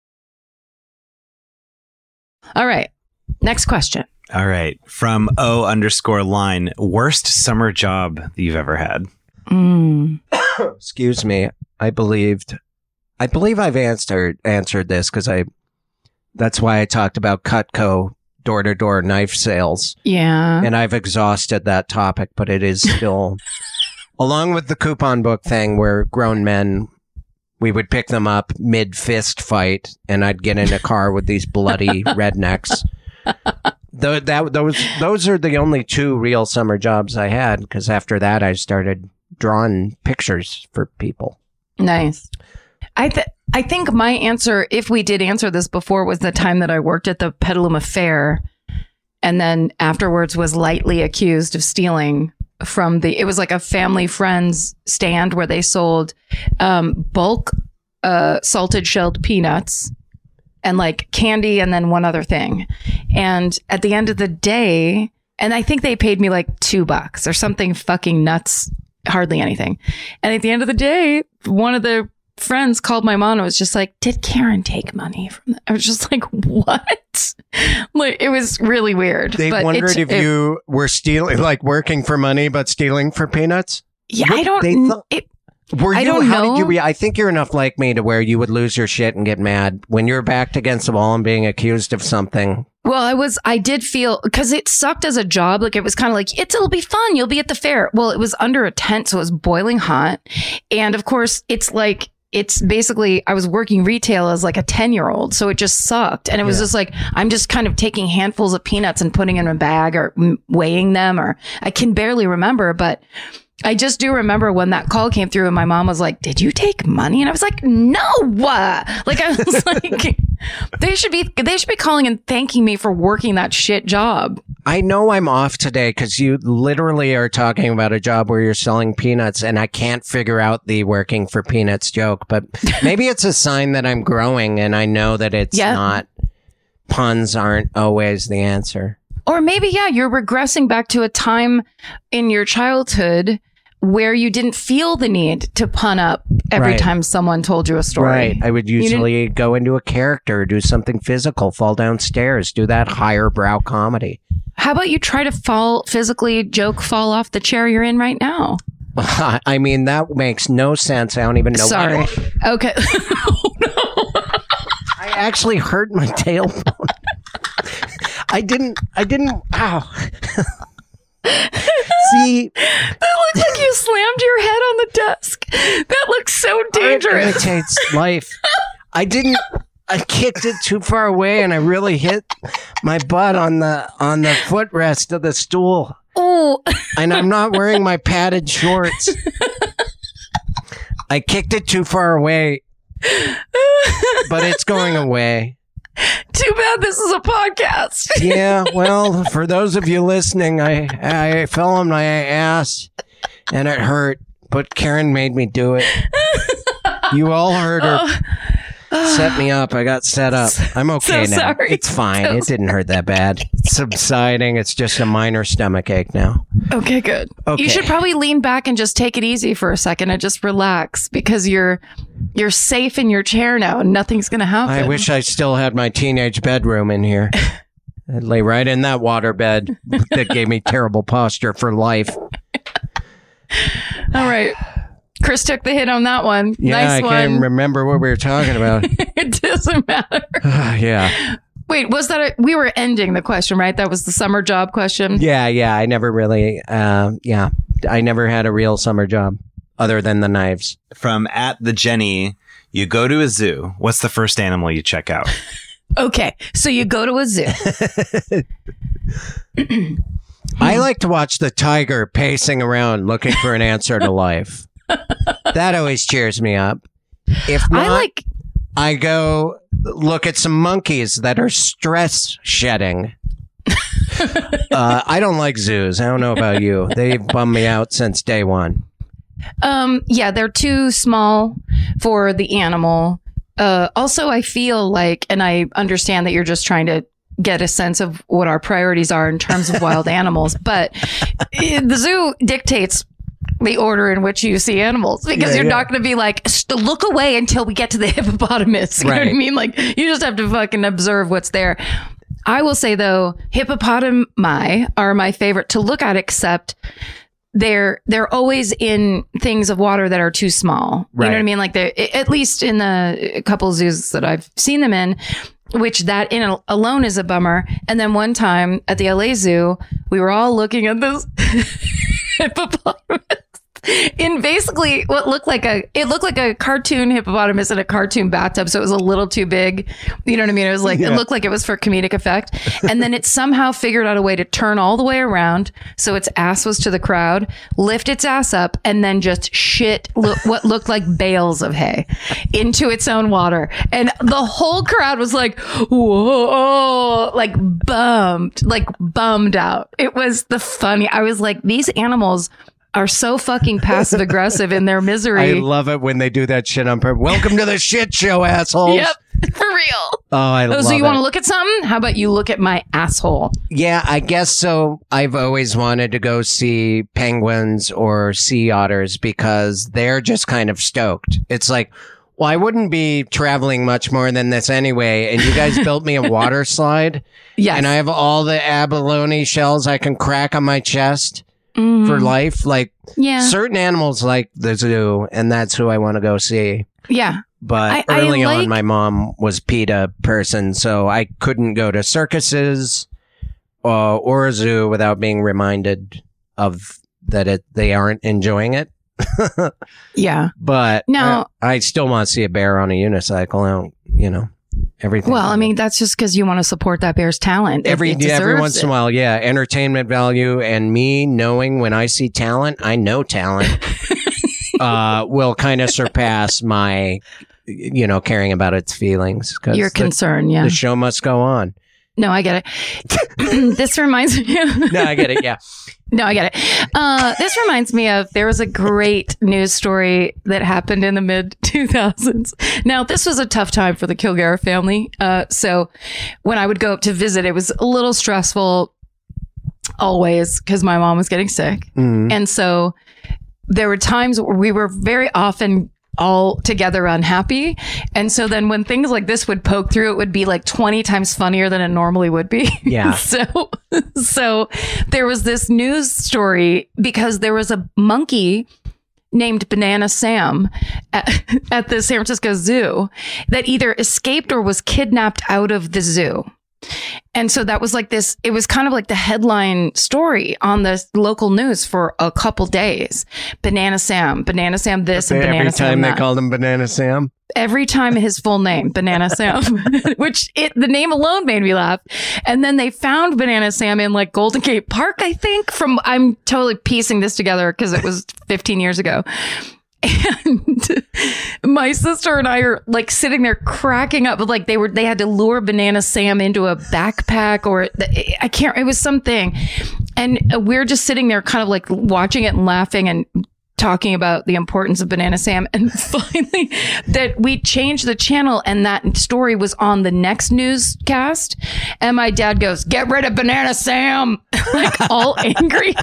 All right. Next question. All right. From O underscore line, worst summer job that you've ever had? Mm. Excuse me. I believed, I believe I've answered answered this because I, that's why I talked about Cutco door to door knife sales. Yeah. And I've exhausted that topic, but it is still, along with the coupon book thing where grown men, we would pick them up mid fist fight and I'd get in a car with these bloody rednecks. The, that, those, those are the only two real summer jobs I had, because after that I started drawing pictures for people. Nice. I th- I think my answer, if we did answer this before, was the time that I worked at the Petaluma Fair and then afterwards was lightly accused of stealing from the, it was like a family friends stand where they sold um, bulk uh, salted shelled peanuts and like candy and then one other thing. And at the end of the day, and I think they paid me like two bucks or something fucking nuts, hardly anything. And at the end of the day, one of the friends called my mom and was just like, did Karen take money from that? I was just like, what? Like, it was really weird. They But wondered it- if it- you were stealing, like working for money, but stealing for peanuts. Yeah, What I don't. they thought- it, Were you? I don't how know. did you? Re- I think you're enough like me to where you would lose your shit and get mad when you're backed against the wall and being accused of something. Well, I was, I did feel, because it sucked as a job. Like, it was kind of like, it's, it'll be fun. You'll be at the fair. Well, it was under a tent, so it was boiling hot. And of course, it's like, it's basically, I was working retail as like a ten year old. So it just sucked. And it was Yeah. just like, I'm just kind of taking handfuls of peanuts and putting in a bag or mm, weighing them, or I can barely remember, but I just do remember when that call came through and my mom was like, did you take money? And I was like, no. Like, I was like, they should be, they should be calling and thanking me for working that shit job. I know I'm off today because you literally are talking about a job where you're selling peanuts, and I can't figure out the working for peanuts joke. But maybe it's a sign that I'm growing, and I know that it's Yeah. not. Puns aren't always the answer. Or maybe, yeah, you're regressing back to a time in your childhood where you didn't feel the need to pun up every Right. time someone told you a story. Right. I would You didn't- usually go into a character, do something physical, fall downstairs, do that higher brow comedy. How about you try to fall physically joke, fall off the chair you're in right now? I mean, that makes no sense. I don't even know. Sorry. why. Okay. I actually hurt my tailbone. I didn't, I didn't, ow. See, That looked like you slammed your head on the desk. That looks so art dangerous. imitates life. I didn't, I kicked it too far away and I really hit my butt on the, on the footrest of the stool. Oh, And I'm not wearing my padded shorts. I kicked it too far away, but it's going away. too bad this is a podcast. Yeah, well, for those of you listening, I I fell on my ass and it hurt, but Karen made me do it. You all heard her set me up. I got set up. I'm okay So now. sorry. It's fine. So It didn't hurt that bad. It's subsiding. It's just a minor stomach ache now. Okay, good. Okay. You should probably lean back and just take it easy for a second and just relax, because you're you're safe in your chair now and nothing's going to happen. I wish I still had my teenage bedroom in here. I'd lay right in that water bed that gave me terrible posture for life. All right. Chris took the hit on that one. Yeah, nice I one. can't remember what we were talking about. It doesn't matter. Yeah. Wait, was that a, we were ending the question, right? That was the summer job question. Yeah, yeah. I never really, uh, yeah. I never had a real summer job other than the knives. From at the Jenny, you go to a zoo. What's the first animal you check out? Okay, so you go to a zoo. I like to watch the tiger pacing around looking for an answer to life. That always cheers me up. If not, I like. I go look at some monkeys that are stress shedding. uh, I don't like zoos. I don't know about you. They've bummed me out since day one. Um, yeah, they're too small for the animal. Uh, also, I feel like, and I understand that you're just trying to get a sense of what our priorities are in terms of wild animals, but the zoo dictates the order in which you see animals, because Yeah, you're yeah. not going to be like, look away until we get to the hippopotamus. You know what I Right. mean? Like, you just have to fucking observe what's there. I will say, though, hippopotami are my favorite to look at, except they're they're always in things of water that are too small. You know what I Right. mean? Like, they're, at least in the couple zoos that I've seen them in, which that in a, alone is a bummer. And then one time at the L A Zoo, we were all looking at this hippopotamus in basically what looked like a it looked like a cartoon hippopotamus in a cartoon bathtub, so it was a little too big. You know what I mean? It was like Yeah. it looked like it was for comedic effect. And then it somehow figured out a way to turn all the way around so its ass was to the crowd, lift its ass up, and then just shit lo- what looked like bales of hay into its own water. And the whole crowd was like, whoa, like bummed, like bummed out. It was the funny. I was like, these animals are so fucking passive aggressive in their misery. I love it when they do that shit on purpose. Welcome to the shit show, assholes. Yep, for real. Oh, I Oh, love so you it. want to look at something? How about you look at my asshole? Yeah, I guess so. I've always wanted to go see penguins or sea otters because they're just kind of stoked. It's like, well, I wouldn't be traveling much more than this anyway. And you guys built me a water slide. Yes. And I have all the abalone shells I can crack on my chest Mhm. for life. Like Yeah. certain animals like the zoo, and that's who I want to go see. Yeah. But I- I early like- on, my mom was PETA person, so I couldn't go to circuses uh, or a zoo without being reminded of that it they aren't enjoying it. Yeah. But Now- uh, I still want to see a bear on a unicycle. I don't, you know, everything. Well, I mean, that's just because you want to support that bear's talent. It- every it yeah, every deserves once in it. a while, yeah, entertainment value, and me knowing when I see talent, I know talent uh, will kind of surpass my, you know, caring about its feelings. 'Cause Your the- concern, yeah. The show must go on. No, I get it. This reminds me. No, I get it. Yeah. No, I get it. Uh, this reminds me of there was a great news story that happened in the mid two thousands. Now, this was a tough time for the Kilgara family. Uh, so when I would go up to visit, it was a little stressful always because my mom was getting sick. Mm. And so there were times where we were very often all together unhappy. And so then when things like this would poke through, it would be like twenty times funnier than it normally would be. Yeah. so, so there was this news story because there was a monkey named Banana Sam at, at the San Francisco Zoo that either escaped or was kidnapped out of the zoo. And so that was like this, it was kind of like the headline story on the local news for a couple days. Banana Sam, Banana Sam this and Banana Every Sam time they that. called him Banana Sam. Every time his full name, Banana Sam, which it, the name alone made me laugh. And then they found Banana Sam in like Golden Gate Park, I think, from, I'm totally piecing this together because it was fifteen years ago. And my sister and I are like sitting there cracking up, but like they were, they had to lure Banana Sam into a backpack or I can't, it was something. And we're just sitting there kind of like watching it and laughing and talking about the importance of Banana Sam. And finally that we changed the channel and that story was on the next newscast. And my dad goes, "Get rid of Banana Sam," like all angry.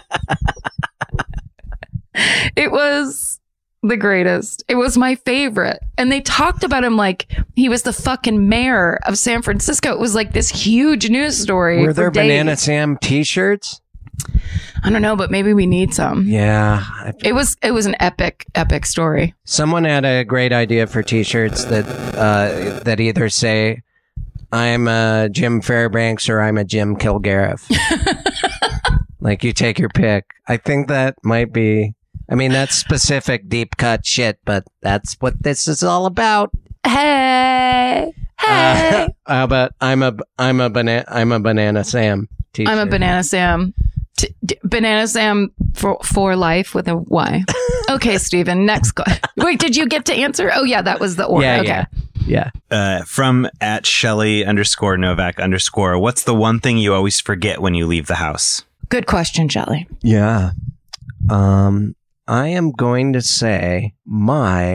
It was the greatest. It was my favorite. And they talked about him like he was the fucking mayor of San Francisco. It was like this huge news story. Were for there days. Banana Sam t-shirts? I don't know, but maybe we need some. Yeah. I- It was it was an epic, epic story. Someone had a great idea for t-shirts that uh, that either say, "I'm a Jim Fairbanks" or "I'm a Jim Kilgariff." Like you take your pick. I think that might be, I mean, that's specific deep cut shit, but that's what this is all about. Hey, hey. Uh, how about I'm a I'm a banana I'm a Banana Sam t-shirt. I'm a Banana Sam. T- d- Banana Sam for for life with a Y. Okay, Steven, next question. Wait, did you get to answer? Oh yeah, that was the order. Yeah, okay. yeah, yeah. Uh, from at Shelly underscore Novak underscore. What's the one thing you always forget when you leave the house? Good question, Shelly. Yeah. Um, I am going to say my,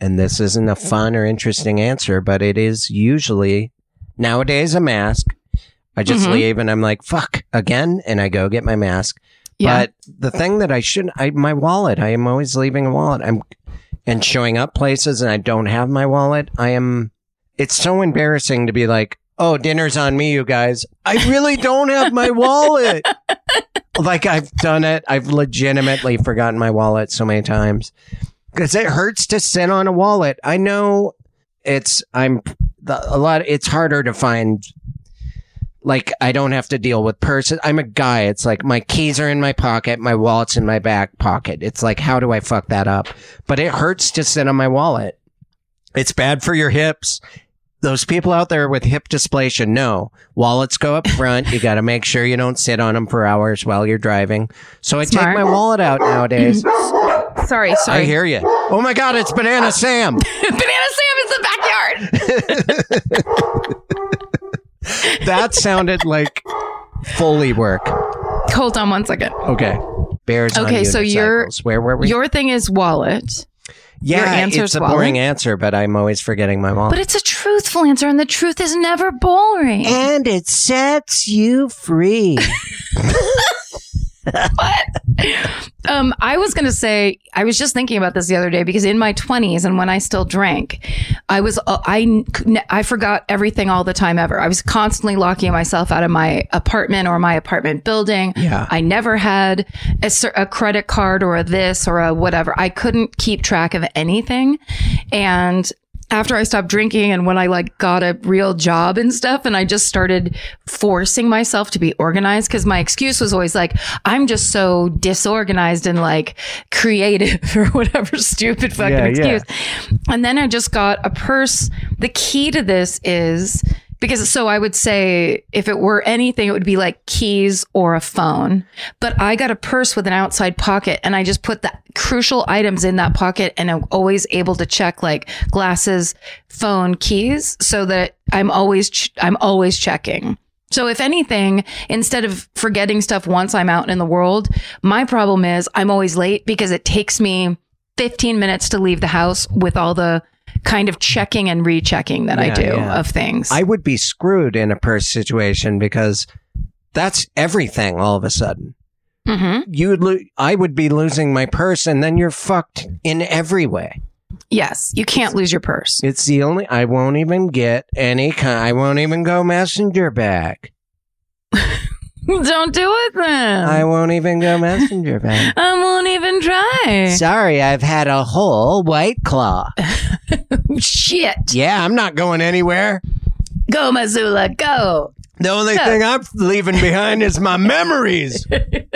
and this isn't a fun or interesting answer, but it is usually nowadays a mask. I just Mhm. leave and I'm like, fuck, again, and I go get my mask. Yeah. But the thing that I shouldn't, I, my wallet, I am always leaving a wallet. I'm and showing up places and I don't have my wallet. I am, it's so embarrassing to be like, oh, dinner's on me, you guys. I really don't have my wallet. Like I've done it. I've legitimately forgotten my wallet so many times because it hurts to sit on a wallet. I know it's, I'm the, a lot, it's harder to find. Like, I don't have to deal with purses. I'm a guy. It's like my keys are in my pocket. My wallet's in my back pocket. It's like, how do I fuck that up? But it hurts to sit on my wallet. It's bad for your hips. Those people out there with hip dysplasia, no. Wallets go up front. You got to make sure you don't sit on them for hours while you're driving. So I Smart. take my wallet out nowadays. Sorry, sorry. I hear you. Oh my God, it's Banana Sam. Banana Sam is the backyard. That sounded like Foley work. Hold on one second. Okay. Bears on Okay, so your- unicycles. Where were we? Your thing is wallet, yeah, your answer's it's a wallet. boring answer, but I'm always forgetting my wallet. but it's a truthful answer, and the truth is never boring. And it sets you free. What? Um, I was going to say, I was just thinking about this the other day because in my twenties and when I still drank, I was, uh, I, I forgot everything all the time ever. I was constantly locking myself out of my apartment or my apartment building. Yeah. I never had a, cer- a credit card or a this or a whatever. I couldn't keep track of anything. And after I stopped drinking and when I like got a real job and stuff and I just started forcing myself to be organized because my excuse was always like, I'm just so disorganized and like creative or whatever stupid fucking Yeah, excuse. And then I just got a purse. The key to this is because so I would say if it were anything, it would be like keys or a phone. But I got a purse with an outside pocket and I just put the crucial items in that pocket and I'm always able to check like glasses, phone, keys so that I'm always, ch- I'm always checking. So if anything, instead of forgetting stuff once I'm out in the world, my problem is I'm always late because it takes me fifteen minutes to leave the house with all the kind of checking and rechecking that I Yeah, do yeah. of things. I would be screwed in a purse situation because that's everything all of a sudden. Mm-hmm. You would lo- I would be losing my purse and then you're fucked in every way. Yes, you can't lose your purse. It's the only, I won't even get any kind, I won't even go messenger bag. Don't do it then. I won't even go messenger bag. I won't even try. Sorry, I've had a whole White Claw. Shit. Yeah, I'm not going anywhere. Go, Missoula, go. The only thing I'm leaving behind is my memories.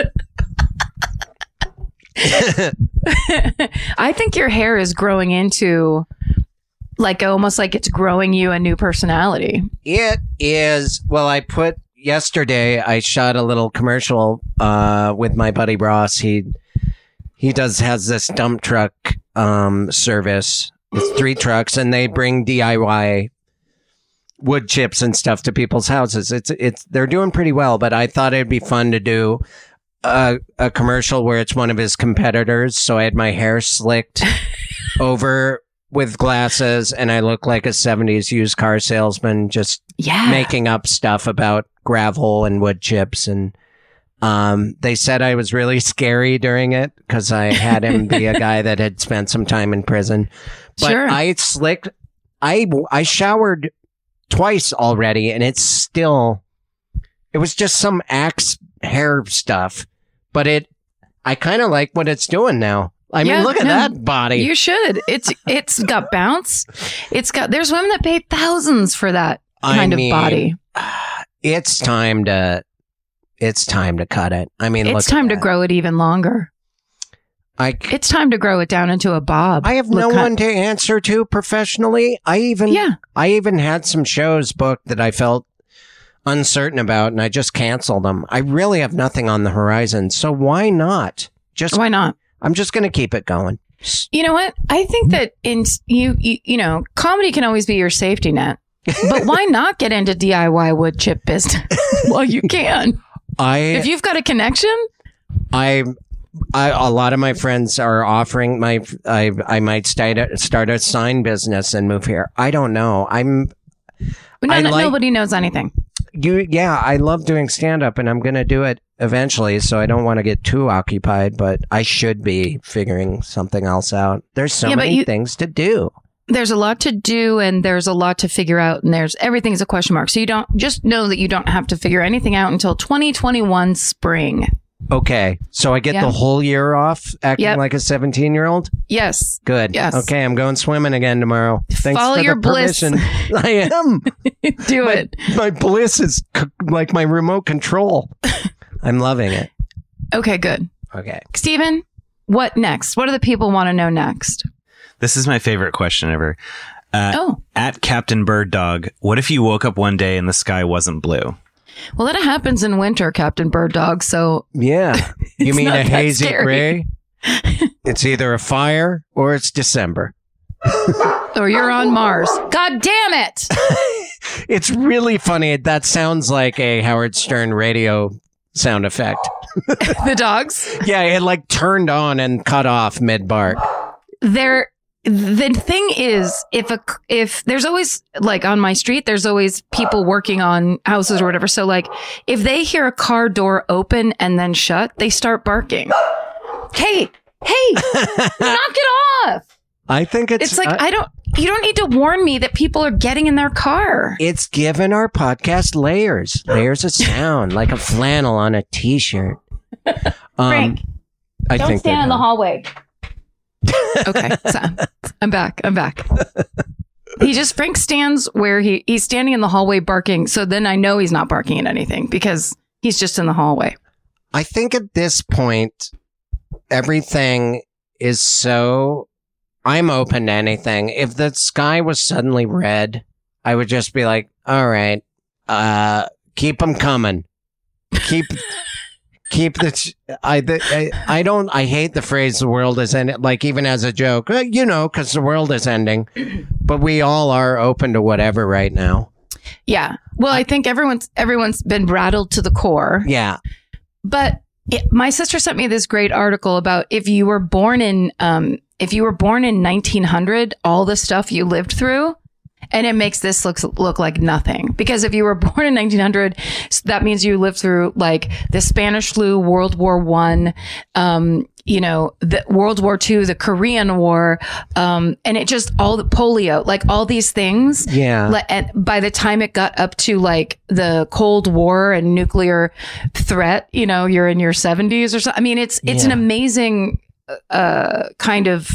I think your hair is growing into like almost like it's growing you a new personality. It is, well, I put yesterday, I shot a little commercial uh, with my buddy Ross. He he does has this dump truck um, service. It's three trucks, and they bring D I Y wood chips and stuff to people's houses. It's it's they're doing pretty well, but I thought it'd be fun to do a, a commercial where it's one of his competitors. So I had my hair slicked over with glasses, and I look like a seventies used car salesman, just Yeah. making up stuff about gravel and wood chips. And um, they said I was really scary during it because I had him be a guy that had spent some time in prison. But Sure. I slicked, I, I showered twice already, and it's still, it was just some Axe hair stuff, but it, I kind of like what it's doing now. I Yeah, mean, look at no, that body. You should. It's it's got bounce. It's got there's women that pay thousands for that I kind mean, of body. It's time to, it's time to cut it. I mean, It's look at time to that. grow it even longer. I, It's time to grow it down into a bob. I have Look no cut- one to answer to professionally. I even, Yeah. I even had some shows booked that I felt uncertain about, and I just canceled them. I really have nothing on the horizon, so why not? Just, Why not? I'm just going to keep it going. You know what? I think that in you, you you know, comedy can always be your safety net. But why not get into D I Y wood chip business? Well, you can. I, If you've got a connection, I, I, a lot of my friends are offering my. I I might start a, start a sign business and move here. I don't know. I'm. No, I no, like- nobody knows anything. You yeah. I love doing stand up, and I'm going to do it eventually. So I don't want to get too occupied, but I should be figuring something else out. There's so Yeah, but many you- things to do. There's a lot to do and there's a lot to figure out and there's everything's a question mark. So you don't just know that you don't have to figure anything out until twenty twenty-one spring. Okay, so I get Yeah. the whole year off acting Yep. like a seventeen year old. Yes. Good. Yes. Okay, I'm going swimming again tomorrow. Thanks Follow for your the bliss. permission. I am. Do my, it. my bliss is c- like my remote control. I'm loving it. Okay, good. Okay. Steven, what next? What do the people want to know next? This is my favorite question ever. Uh, Oh, At Captain Bird Dog, what if you woke up one day and the sky wasn't blue? well, that happens in winter, Captain Bird Dog. So Yeah. You It's mean not a that hazy scary. gray? It's either a fire or it's December. or you're on Mars. God damn it. It's really funny. That sounds like a Howard Stern radio sound effect. The dogs. Yeah, it like turned on and cut off mid bark. There the thing is if a if there's always like on my street there's always people working on houses or whatever, so like if they hear a car door open and then shut, they start barking. Hey, hey, knock it off. I think it's It's like I- I don't you don't need to warn me that people are getting in their car. It's given our podcast layers, layers of sound, like a flannel on a t-shirt. Um, Frank, I don't think stand they in the know. hallway. Okay, so I'm back. I'm back. He just Frank stands where he he's standing in the hallway barking. So then I know he's not barking at anything because he's just in the hallway. I think at this point, everything is so. I'm open to anything. If the sky was suddenly red, I would just be like, "All right, uh, keep them coming. Keep." Keep the, ch- I, the, I, I don't, I hate the phrase the world is ending, like even as a joke, uh, you know, because the world is ending, but we all are open to whatever right now. Yeah. Well, I think everyone's everyone's been rattled to the core. Yeah. But it, my sister sent me this great article about if you were born in um if you were born in nineteen hundred, all the stuff you lived through. And it makes this look look like nothing, because if you were born in nineteen hundred, that means you lived through like the Spanish flu, World War One, um, you know, the World War Two, the Korean War, um, and it just all the polio, like all these things. Yeah. Le- And by the time it got up to like the Cold War and nuclear threat, you know, you're in your seventies or something. I mean, it's it's an Yeah. amazing uh, kind of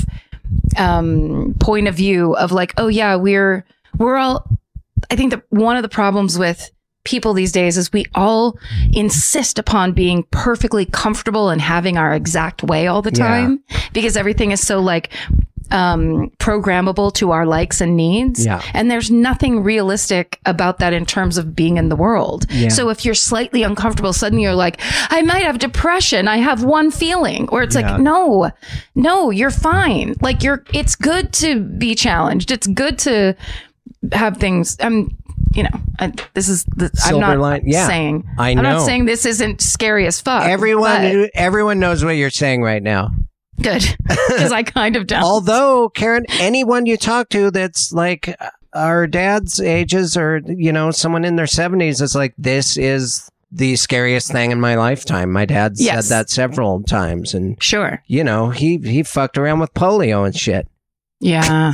um, point of view of like, oh yeah, we're we're all. I think that one of the problems with people these days is we all insist upon being perfectly comfortable and having our exact way all the Yeah. time, because everything is so like um programmable to our likes and needs. Yeah. And there's nothing realistic about that in terms of being in the world. Yeah. So if you're slightly uncomfortable, suddenly you're like, I might have depression. I have one feeling. Or it's Yeah. like, no, no, you're fine. Like you're, it's good to be challenged. It's good to have things. I'm, you know, I, this is the, I'm Silver not line- yeah, saying, I I'm know. not saying this isn't scary as fuck. Everyone, but- everyone knows what you're saying right now. good. Because I kind of don't. Although, Karen, anyone you talk to that's like our dad's ages or, you know, someone in their seventies is like, this is the scariest thing in my lifetime. My dad Yes. said that several times. And, Sure. you know, he, he fucked around with polio and shit. Yeah.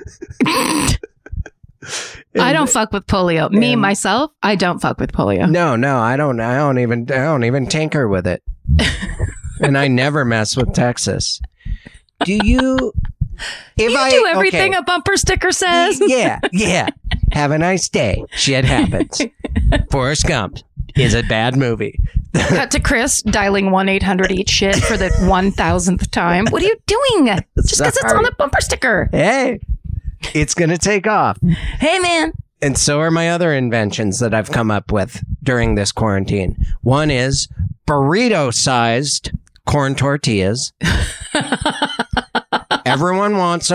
I don't fuck with polio. Me, and- myself, I don't fuck with polio. No, no, I don't, I don't even, I don't even tinker with it. And I never mess with Texas. Do you, if You I do everything okay. a bumper sticker says. Yeah, yeah. Have a nice day. Shit happens. Forrest Gump is a bad movie. Cut to Chris dialing one eight hundred eat shit for the one thousandth time. What are you doing? Just because it's Sorry. on a bumper sticker. Hey, it's going to take off. Hey, man. And so are my other inventions that I've come up with during this quarantine. One is burrito-sized corn tortillas. Everyone wants them.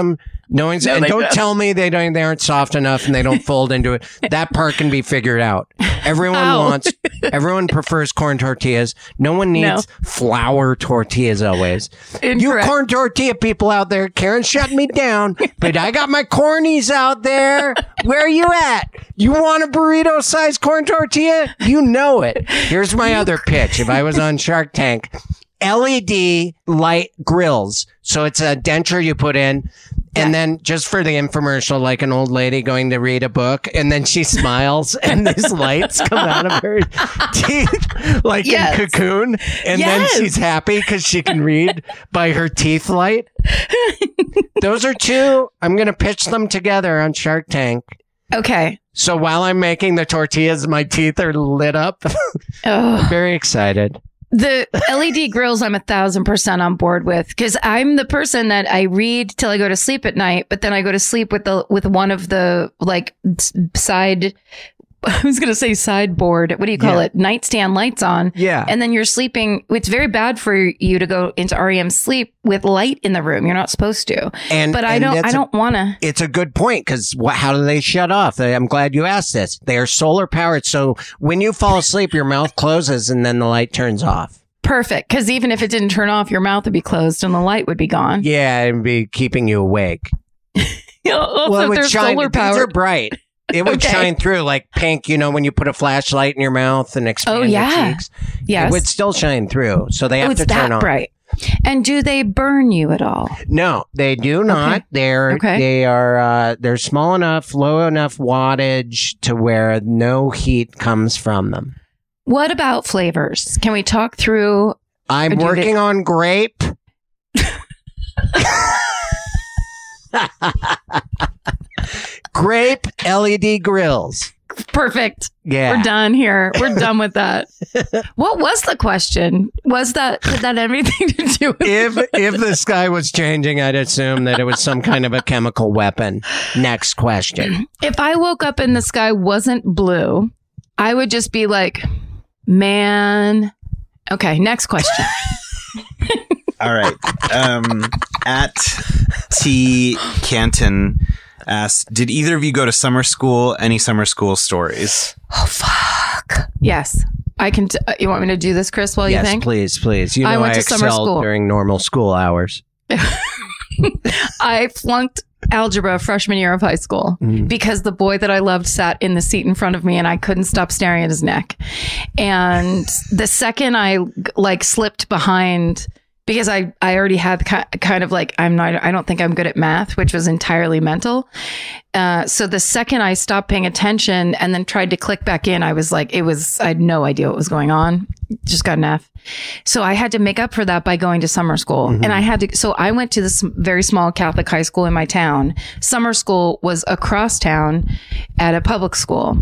No one's, No, and they don't don't. tell me they don't. They aren't soft enough and they don't fold into it. That part can be figured out. Everyone Ow. wants. Everyone prefers corn tortillas. No one needs No. flour tortillas always. You Incorrect. corn tortilla people out there, Karen shut me down, but I got my cornies out there. Where are you at? You want a burrito-sized corn tortilla? You know it. Here's my other pitch. If I was on Shark Tank, L E D light grills. So it's a denture you put in. And then just for the infomercial, like an old lady going to read a book, and then she smiles, and these lights come out of her teeth, like Yes. in Cocoon. And Yes. then she's happy because she can read by her teeth light. Those are two. I'm going to pitch them together on Shark Tank. Okay. So while I'm making the tortillas, my teeth are lit up. Oh. Very excited. The L E D grills, I'm a thousand percent on board with, because I'm the person that I read till I go to sleep at night, but then I go to sleep with the with one of the like s- side. I was going to say sideboard. What do you call Yeah. it? Nightstand lights on. Yeah. And then you're sleeping. It's very bad for you to go into R E M sleep with light in the room. You're not supposed to. And But I and don't. that's I a- don't want to. It's a good point because how do they shut off? They- I'm glad you asked this. They are solar powered. So when you fall asleep, your mouth closes and then the light turns off. Perfect. Because even if it didn't turn off, your mouth would be closed and the light would be gone. Yeah, it'd be keeping you awake. Also, Well, it if would they're shine. solar These are powered. bright. It would Okay. shine through like pink, you know, when you put a flashlight in your mouth and expand Oh, yeah. your cheeks. Yes. It would still shine through. So they Oh, have it's to turn that on. bright. And do they burn you at all? No, they do not. Okay. They're Okay. they are uh, they're small enough, low enough wattage to where no heat comes from them. What about flavors? Can we talk through? I'm Or do working they- on grape. Grape L E D grills. Perfect. Yeah. We're done here. We're done with that. What was the question? Was that did that have anything to do with If if the sky was changing, I'd assume that it was some kind of a chemical weapon. Next question. if I woke up and the sky wasn't blue, I would just be like, man. Okay, next question. All right. Um, at T Canton asked, did either of you go to summer school? Any summer school stories? Oh fuck. Yes. I can t- uh, you want me to do this, Chris, while you Yes, think? please, please. You know I I, went to summer excelled school. during normal school hours. I flunked algebra freshman year of high school Mm. because the boy that I loved sat in the seat in front of me and I couldn't stop staring at his neck. And the second I like slipped behind, because I, I already had ki- kind of like, I'm not, I don't think I'm good at math, which was entirely mental. Uh, so the second I stopped paying attention and then tried to click back in, I was like, it was, I had no idea what was going on. Just got an F. So I had to make up for that by going to summer school. Mm-hmm. And I had to, so I went to this very small Catholic high school in my town. Summer school was across town at a public school.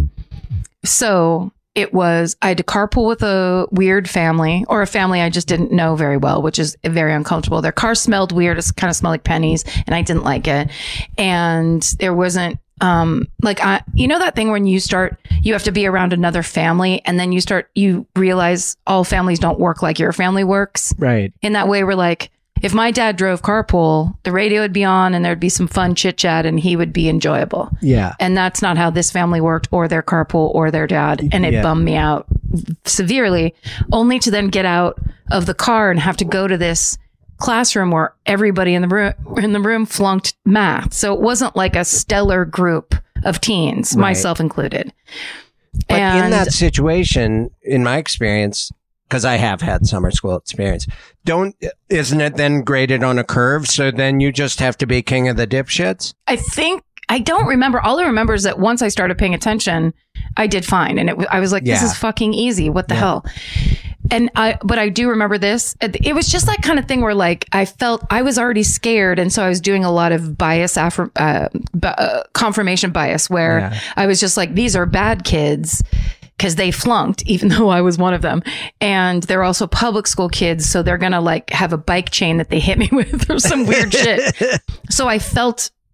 So it was, I had to carpool with a weird family or a family I just didn't know very well, which is very uncomfortable. Their car smelled weird. It kind of smelled like pennies and I didn't like it. And there wasn't, um, like, I, you know, that thing when you start, you have to be around another family and then you start, you realize all families don't work like your family works. Right. In that way, we're like, if my dad drove carpool, the radio would be on and there'd be some fun chit chat and he would be enjoyable. Yeah. And that's not how this family worked or their carpool or their dad. And it Yeah. bummed me out severely, only to then get out of the car and have to go to this classroom where everybody in the room in the room flunked math. So it wasn't like a stellar group of teens, Right. myself included. But in And- that situation, in my experience, because I have had summer school experience, don't isn't it then graded on a curve? So then you just have to be king of the dipshits? I think I don't remember. All I remember is that once I started paying attention, I did fine, and it, I was like, "This Yeah. is fucking easy. What the hell?" And I, but I do remember this. It it was just that kind of thing where, like, I felt I was already scared, and so I was doing a lot of bias, affirm, uh, b- uh, confirmation bias, where Yeah. I was just like, "These are bad kids." Because they flunked, even though I was one of them. And they're also public school kids. So they're going to like have a bike chain that they hit me with or some weird shit. So I felt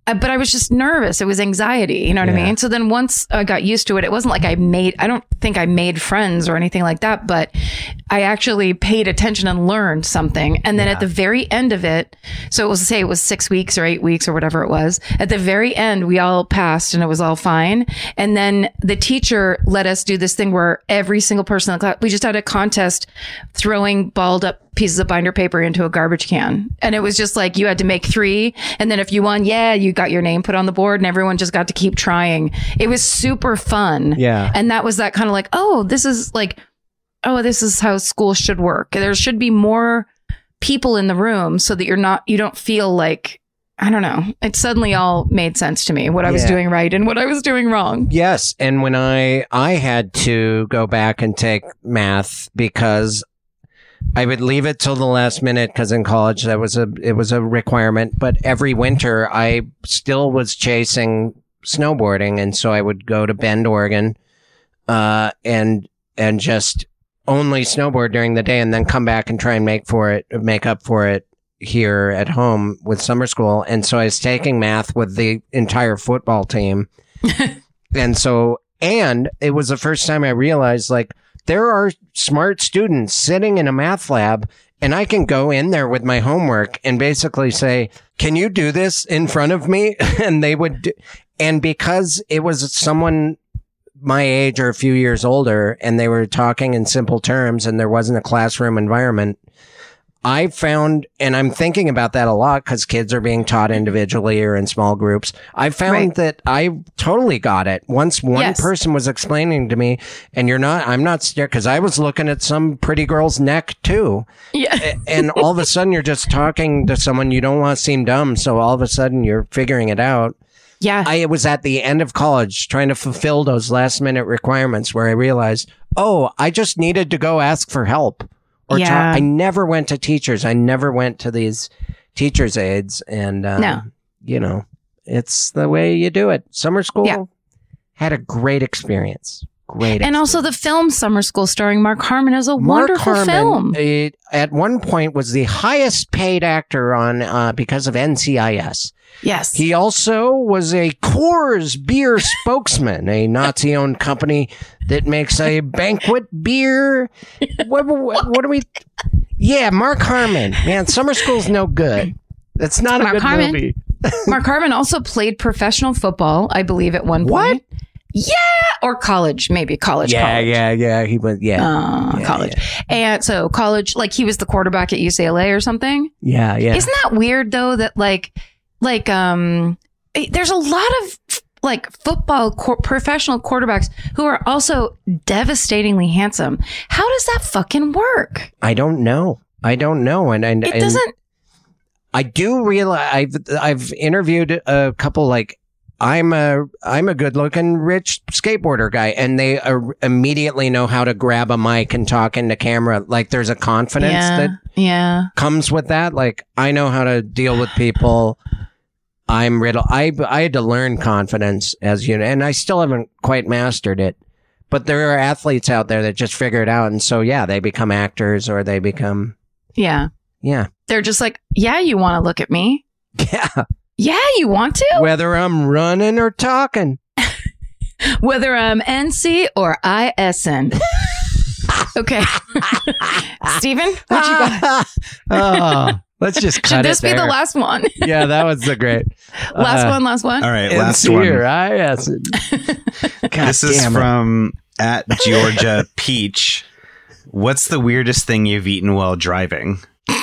Uh, But I was just nervous. It was anxiety. You know what Yeah. I mean? So then once I got used to it, it wasn't like I made, I don't think I made friends or anything like that, but I actually paid attention and learned something. And then Yeah. at the very end of it, so it was, say it was six weeks or eight weeks or whatever it was. At the very end, we all passed and it was all fine. And then the teacher let us do this thing where every single person in the class, we just had a contest throwing balled up pieces of binder paper into a garbage can. And it was just like, you had to make three. And then if you won, yeah, you got your name put on the board and everyone just got to keep trying. It was super fun. Yeah. And that was that kind of like, oh, this is like, oh, this is how school should work. There should be more people in the room so that you're not, you don't feel like, I don't know. It suddenly all made sense to me, what I was Yeah. doing right and what I was doing wrong. Yes, and when I I had to go back and take math because I would leave it till the last minute because in college that was a it was a requirement. But every winter I still was chasing snowboarding, and so I would go to Bend, Oregon, uh, and and just only snowboard during the day, and then come back and try and make for it, make up for it here at home with summer school. And so I was taking math with the entire football team, and so and it was the first time I realized like. There are smart students sitting in a math lab, and I can go in there with my homework and basically say, can you do this in front of me? And they would do, and because it was someone my age or a few years older and they were talking in simple terms and there wasn't a classroom environment, I found, and I'm thinking about that a lot because kids are being taught individually or in small groups. I found Right. that I totally got it. Once one Yes. person was explaining to me, and you're not, I'm not scared because I was looking at some pretty girl's neck too. Yeah. A- and all of a sudden you're just talking to someone, you don't want to seem dumb. So all of a sudden you're figuring it out. Yeah. I was at the end of college trying to fulfill those last minute requirements where I realized, oh, I just needed to go ask for help. Or Yeah. talk. I never went to teachers. I never went to these teachers' aides. And, um, No. you know, it's the way you do it. Summer school Yeah. had a great experience. Great And also the film Summer School starring Mark Harmon is a Mark wonderful Harmon, film. uh, at one point was the highest paid actor on uh, because of N C I S. Yes. He also was a Coors beer spokesman, a Nazi-owned company that makes a banquet beer. What, what, what do we? Yeah, Mark Harmon. Man, Summer School's no good. It's not Mark a good Harmon. movie. Mark Harmon also played professional football, I believe, at one What? point. Yeah, or college, maybe college. Yeah, college. yeah, yeah. He went. Yeah, Uh, Yeah, college. And so college, like he was the quarterback at U C L A or something. yeah, yeah. Isn't that weird though? That like, like, um, eh, there's a lot of like football qu- professional quarterbacks who are also devastatingly handsome. How does that fucking work? I don't know. I don't know. And and It and doesn't. I do realize I've I've interviewed a couple like. I'm a I'm a good looking rich skateboarder guy, and they uh, immediately know how to grab a mic and talk into camera. Like there's a confidence Yeah, that yeah. comes with that. Like I know how to deal with people. I'm riddle. I I had to learn confidence as you know, and I still haven't quite mastered it. But there are athletes out there that just figure it out, and so yeah, they become actors or they become Yeah. yeah They're just like, yeah, you want to look at me? yeah. Yeah, you want to? Whether I'm running or talking. Whether I'm N C or I S N. Okay. Steven, what you got? oh, let's just cut Should this it be there. the last one? Yeah, that was the great. last Uh, one, last one. All right, N last C one. or I S N. God This is damn it. from at Georgia Peach. What's the weirdest thing you've eaten while driving?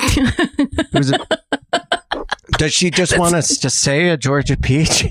Who's it? Does she just want us to say a Georgia Peach?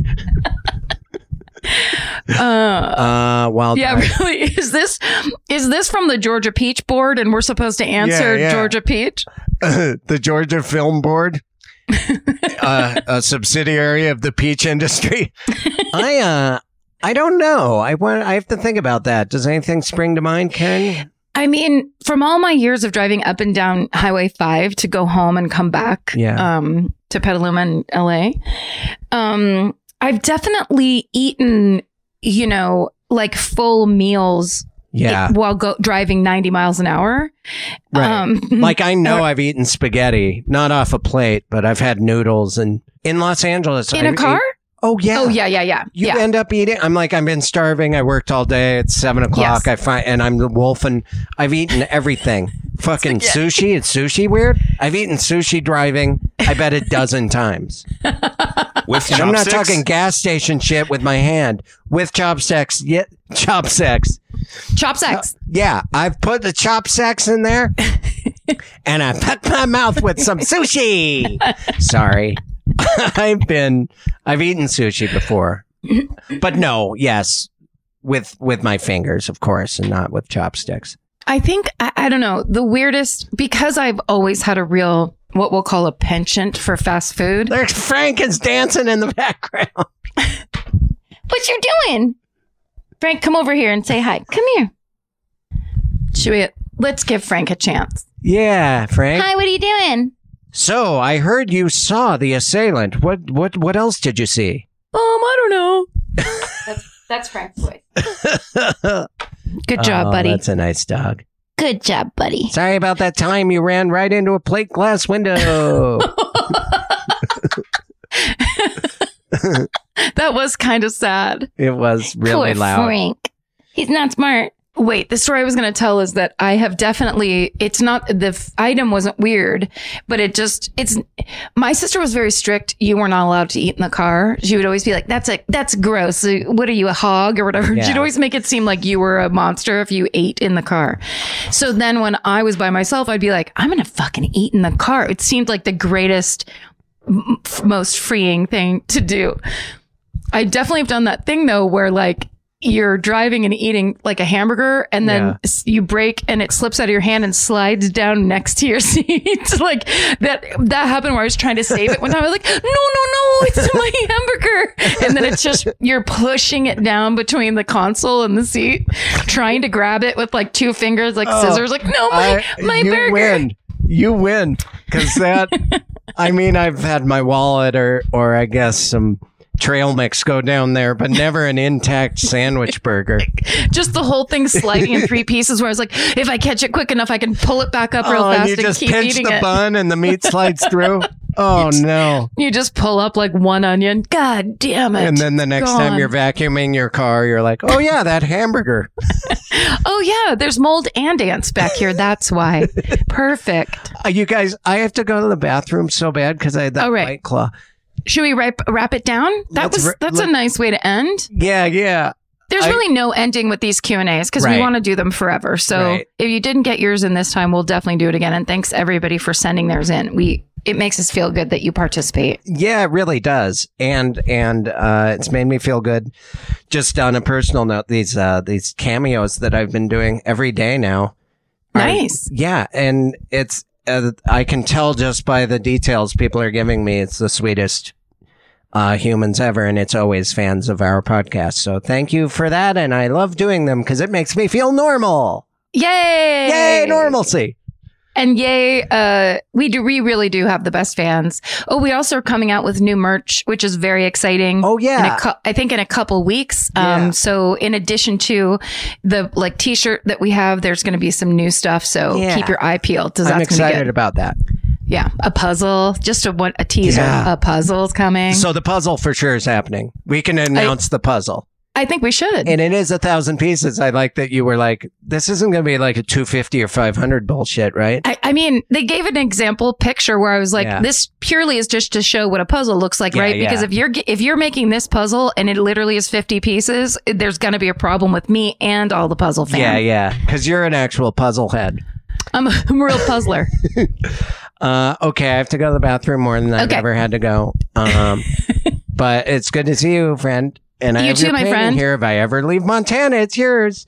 Uh, Uh, well, yeah, really. Is this is this from the Georgia Peach Board, and we're supposed to answer Yeah, yeah. Georgia Peach? the Georgia Film Board, uh, a subsidiary of the peach industry. I uh, I don't know. I want. I have to think about that. Does anything spring to mind, Karen? I mean, from all my years of driving up and down Highway five to go home and come back Yeah. um, to Petaluma and L A, um, I've definitely eaten, you know, like full meals Yeah. while go- driving ninety miles an hour. Right. Um, Like I know I've eaten spaghetti, not off a plate, but I've had noodles and in Los Angeles. in I a car? Oh, yeah. Oh, yeah, yeah, yeah. You yeah. end up eating. I'm like, I've been starving. I worked all day. It's seven o'clock. Yes. I find, and I'm the wolf, and I've eaten everything. Fucking Yeah. sushi. It's sushi weird. I've eaten sushi driving, I bet a dozen times. With And I'm not chopsticks? talking gas station shit with my hand. With chopsticks. Yeah, chopsticks. Chopsticks. Yeah, I've put the chopsticks in there, and I put my mouth with some sushi. Sorry. I've been, I've eaten sushi before, but no, yes, with with my fingers, of course, and not with chopsticks. I think, I, I don't know, the weirdest, because I've always had a real, what we'll call a penchant for fast food. There's Frank is dancing in the background. What you doing? Frank, come over here and say hi. Come here. Should we, let's give Frank a chance. Yeah, Frank. Hi, what are you doing? So I heard you saw the assailant. What what what else did you see? Um, I don't know. that's, that's Frank's voice. Good job, Oh, buddy. That's a nice dog. Good job, buddy. Sorry about that time you ran right into a plate glass window. That was kind of sad. It was really Poor loud. Frank. He's not smart. Wait, the story I was going to tell is that I have definitely, it's not, the f- item wasn't weird, but it just, it's, my sister was very strict. You were not allowed to eat in the car. She would always be like, that's a, that's gross. What are you, a hog or whatever? Yeah. She'd always make it seem like you were a monster if you ate in the car. So then when I was by myself, I'd be like, I'm going to fucking eat in the car. It seemed like the greatest, m- f- most freeing thing to do. I definitely have done that thing though, where like, you're driving and eating like a hamburger and then Yeah. s- you break and it slips out of your hand and slides down next to your seat. Like that, that happened where I was trying to save it one time. I was like, no, no, no, it's my hamburger. And then it's just, you're pushing it down between the console and the seat, trying to grab it with like two fingers, like Oh, scissors. Like, no, my, I- my you burger. win. You win. Because that, I mean, I've had my wallet or, or I guess some trail mix go down there, but never an intact sandwich burger. Just the whole thing sliding in three pieces where I was like, if I catch it quick enough, I can pull it back up real Oh, fast and you and just keep pinch eating the it. bun and the meat slides through. Oh, no. You just pull up like one onion. God damn it. And then the next time Gone. you're vacuuming your car, you're like, oh, yeah, that hamburger. Oh, yeah. There's mold and ants back here. That's why. Perfect. Uh, you guys, I have to go to the bathroom so bad because I had that Oh, right. White Claw. Should we wrap, wrap it down? That Let's was ra- that's let- a nice way to end. Yeah, yeah. There's I- really no ending with these Q and A's because we Right. want to do them forever. So Right. if you didn't get yours in this time, we'll definitely do it again. And thanks everybody for sending theirs in. We it makes us feel good that you participate. Yeah, it really does, and and uh, it's made me feel good. Just on a personal note, these uh, these cameos that I've been doing every day now. are- Nice. yeah, and it's uh, I can tell just by the details people are giving me. It's the sweetest uh, humans ever, and it's always fans of our podcast. So thank you for that, and I love doing them because it makes me feel normal. Yay! Yay, normalcy! And yay, uh, we do, we really do have the best fans. Oh, we also are coming out with new merch, which is very exciting. Oh, yeah. In a cou- I think in a couple weeks. Um, Yeah. so in addition to the like t-shirt that we have, there's going to be some new stuff. So Yeah. keep your eye peeled. Does I'm that's gonna be excited good. about that. Yeah. A puzzle, just a, what, a teaser. Yeah. A puzzle's coming. So the puzzle for sure is happening. We can announce the puzzle. I think we should. And it is a thousand pieces. I like that you were like, this isn't going to be like a two fifty or five hundred bullshit, right? I, I mean, they gave an example picture where I was like, Yeah. this purely is just to show what a puzzle looks like, Yeah, right? Because yeah. if you're ge- if you're making this puzzle and it literally is fifty pieces, there's going to be a problem with me and all the puzzle fans. Yeah, yeah. Because you're an actual puzzle head. I'm a, I'm a real puzzler. Uh, okay, I have to go to the bathroom more than I've Okay. ever had to go. Um, but it's good to see you, friend. And I You have too, your my painting friend. here. If I ever leave Montana, it's yours.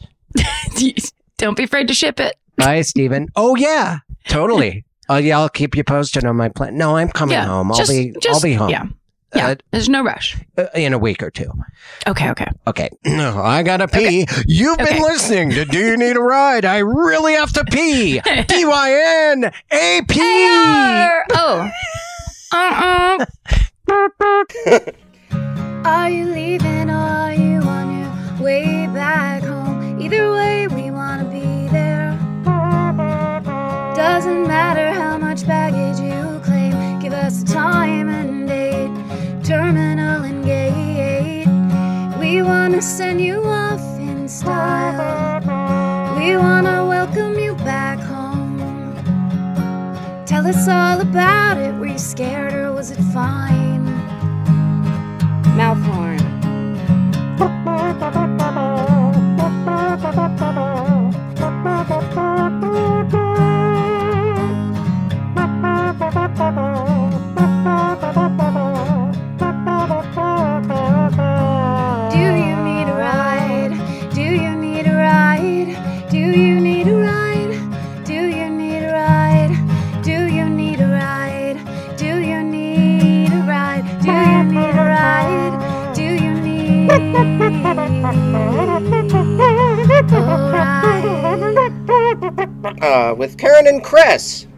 Don't be afraid to ship it. Bye, Steven. Oh, yeah, totally. Oh, yeah, I'll keep you posted on my plan. No, I'm coming Yeah, home. I'll just- be, just- I'll be home. Yeah, yeah. Uh, There's no rush. uh, in a week or two. Okay, okay. Okay. No, I gotta pee. You've been Okay. listening to Do You Need a Ride? I really have to pee. D Y N A P. Oh. Uh uh. Are you leaving or are you on your way back home? Either way, we wanna be there. Doesn't matter how much baggage you claim, give us a time and date, terminal and gate. Tell us all about it. Were you scared or was it fine? Mouth horn. Do you need a ride? Do you need a ride? Do you need a ride? Do you need a ride? Do you need a ride? Do you need a ride? Do you need a ride? Do you need a ride? Uh, with Karen and Chris.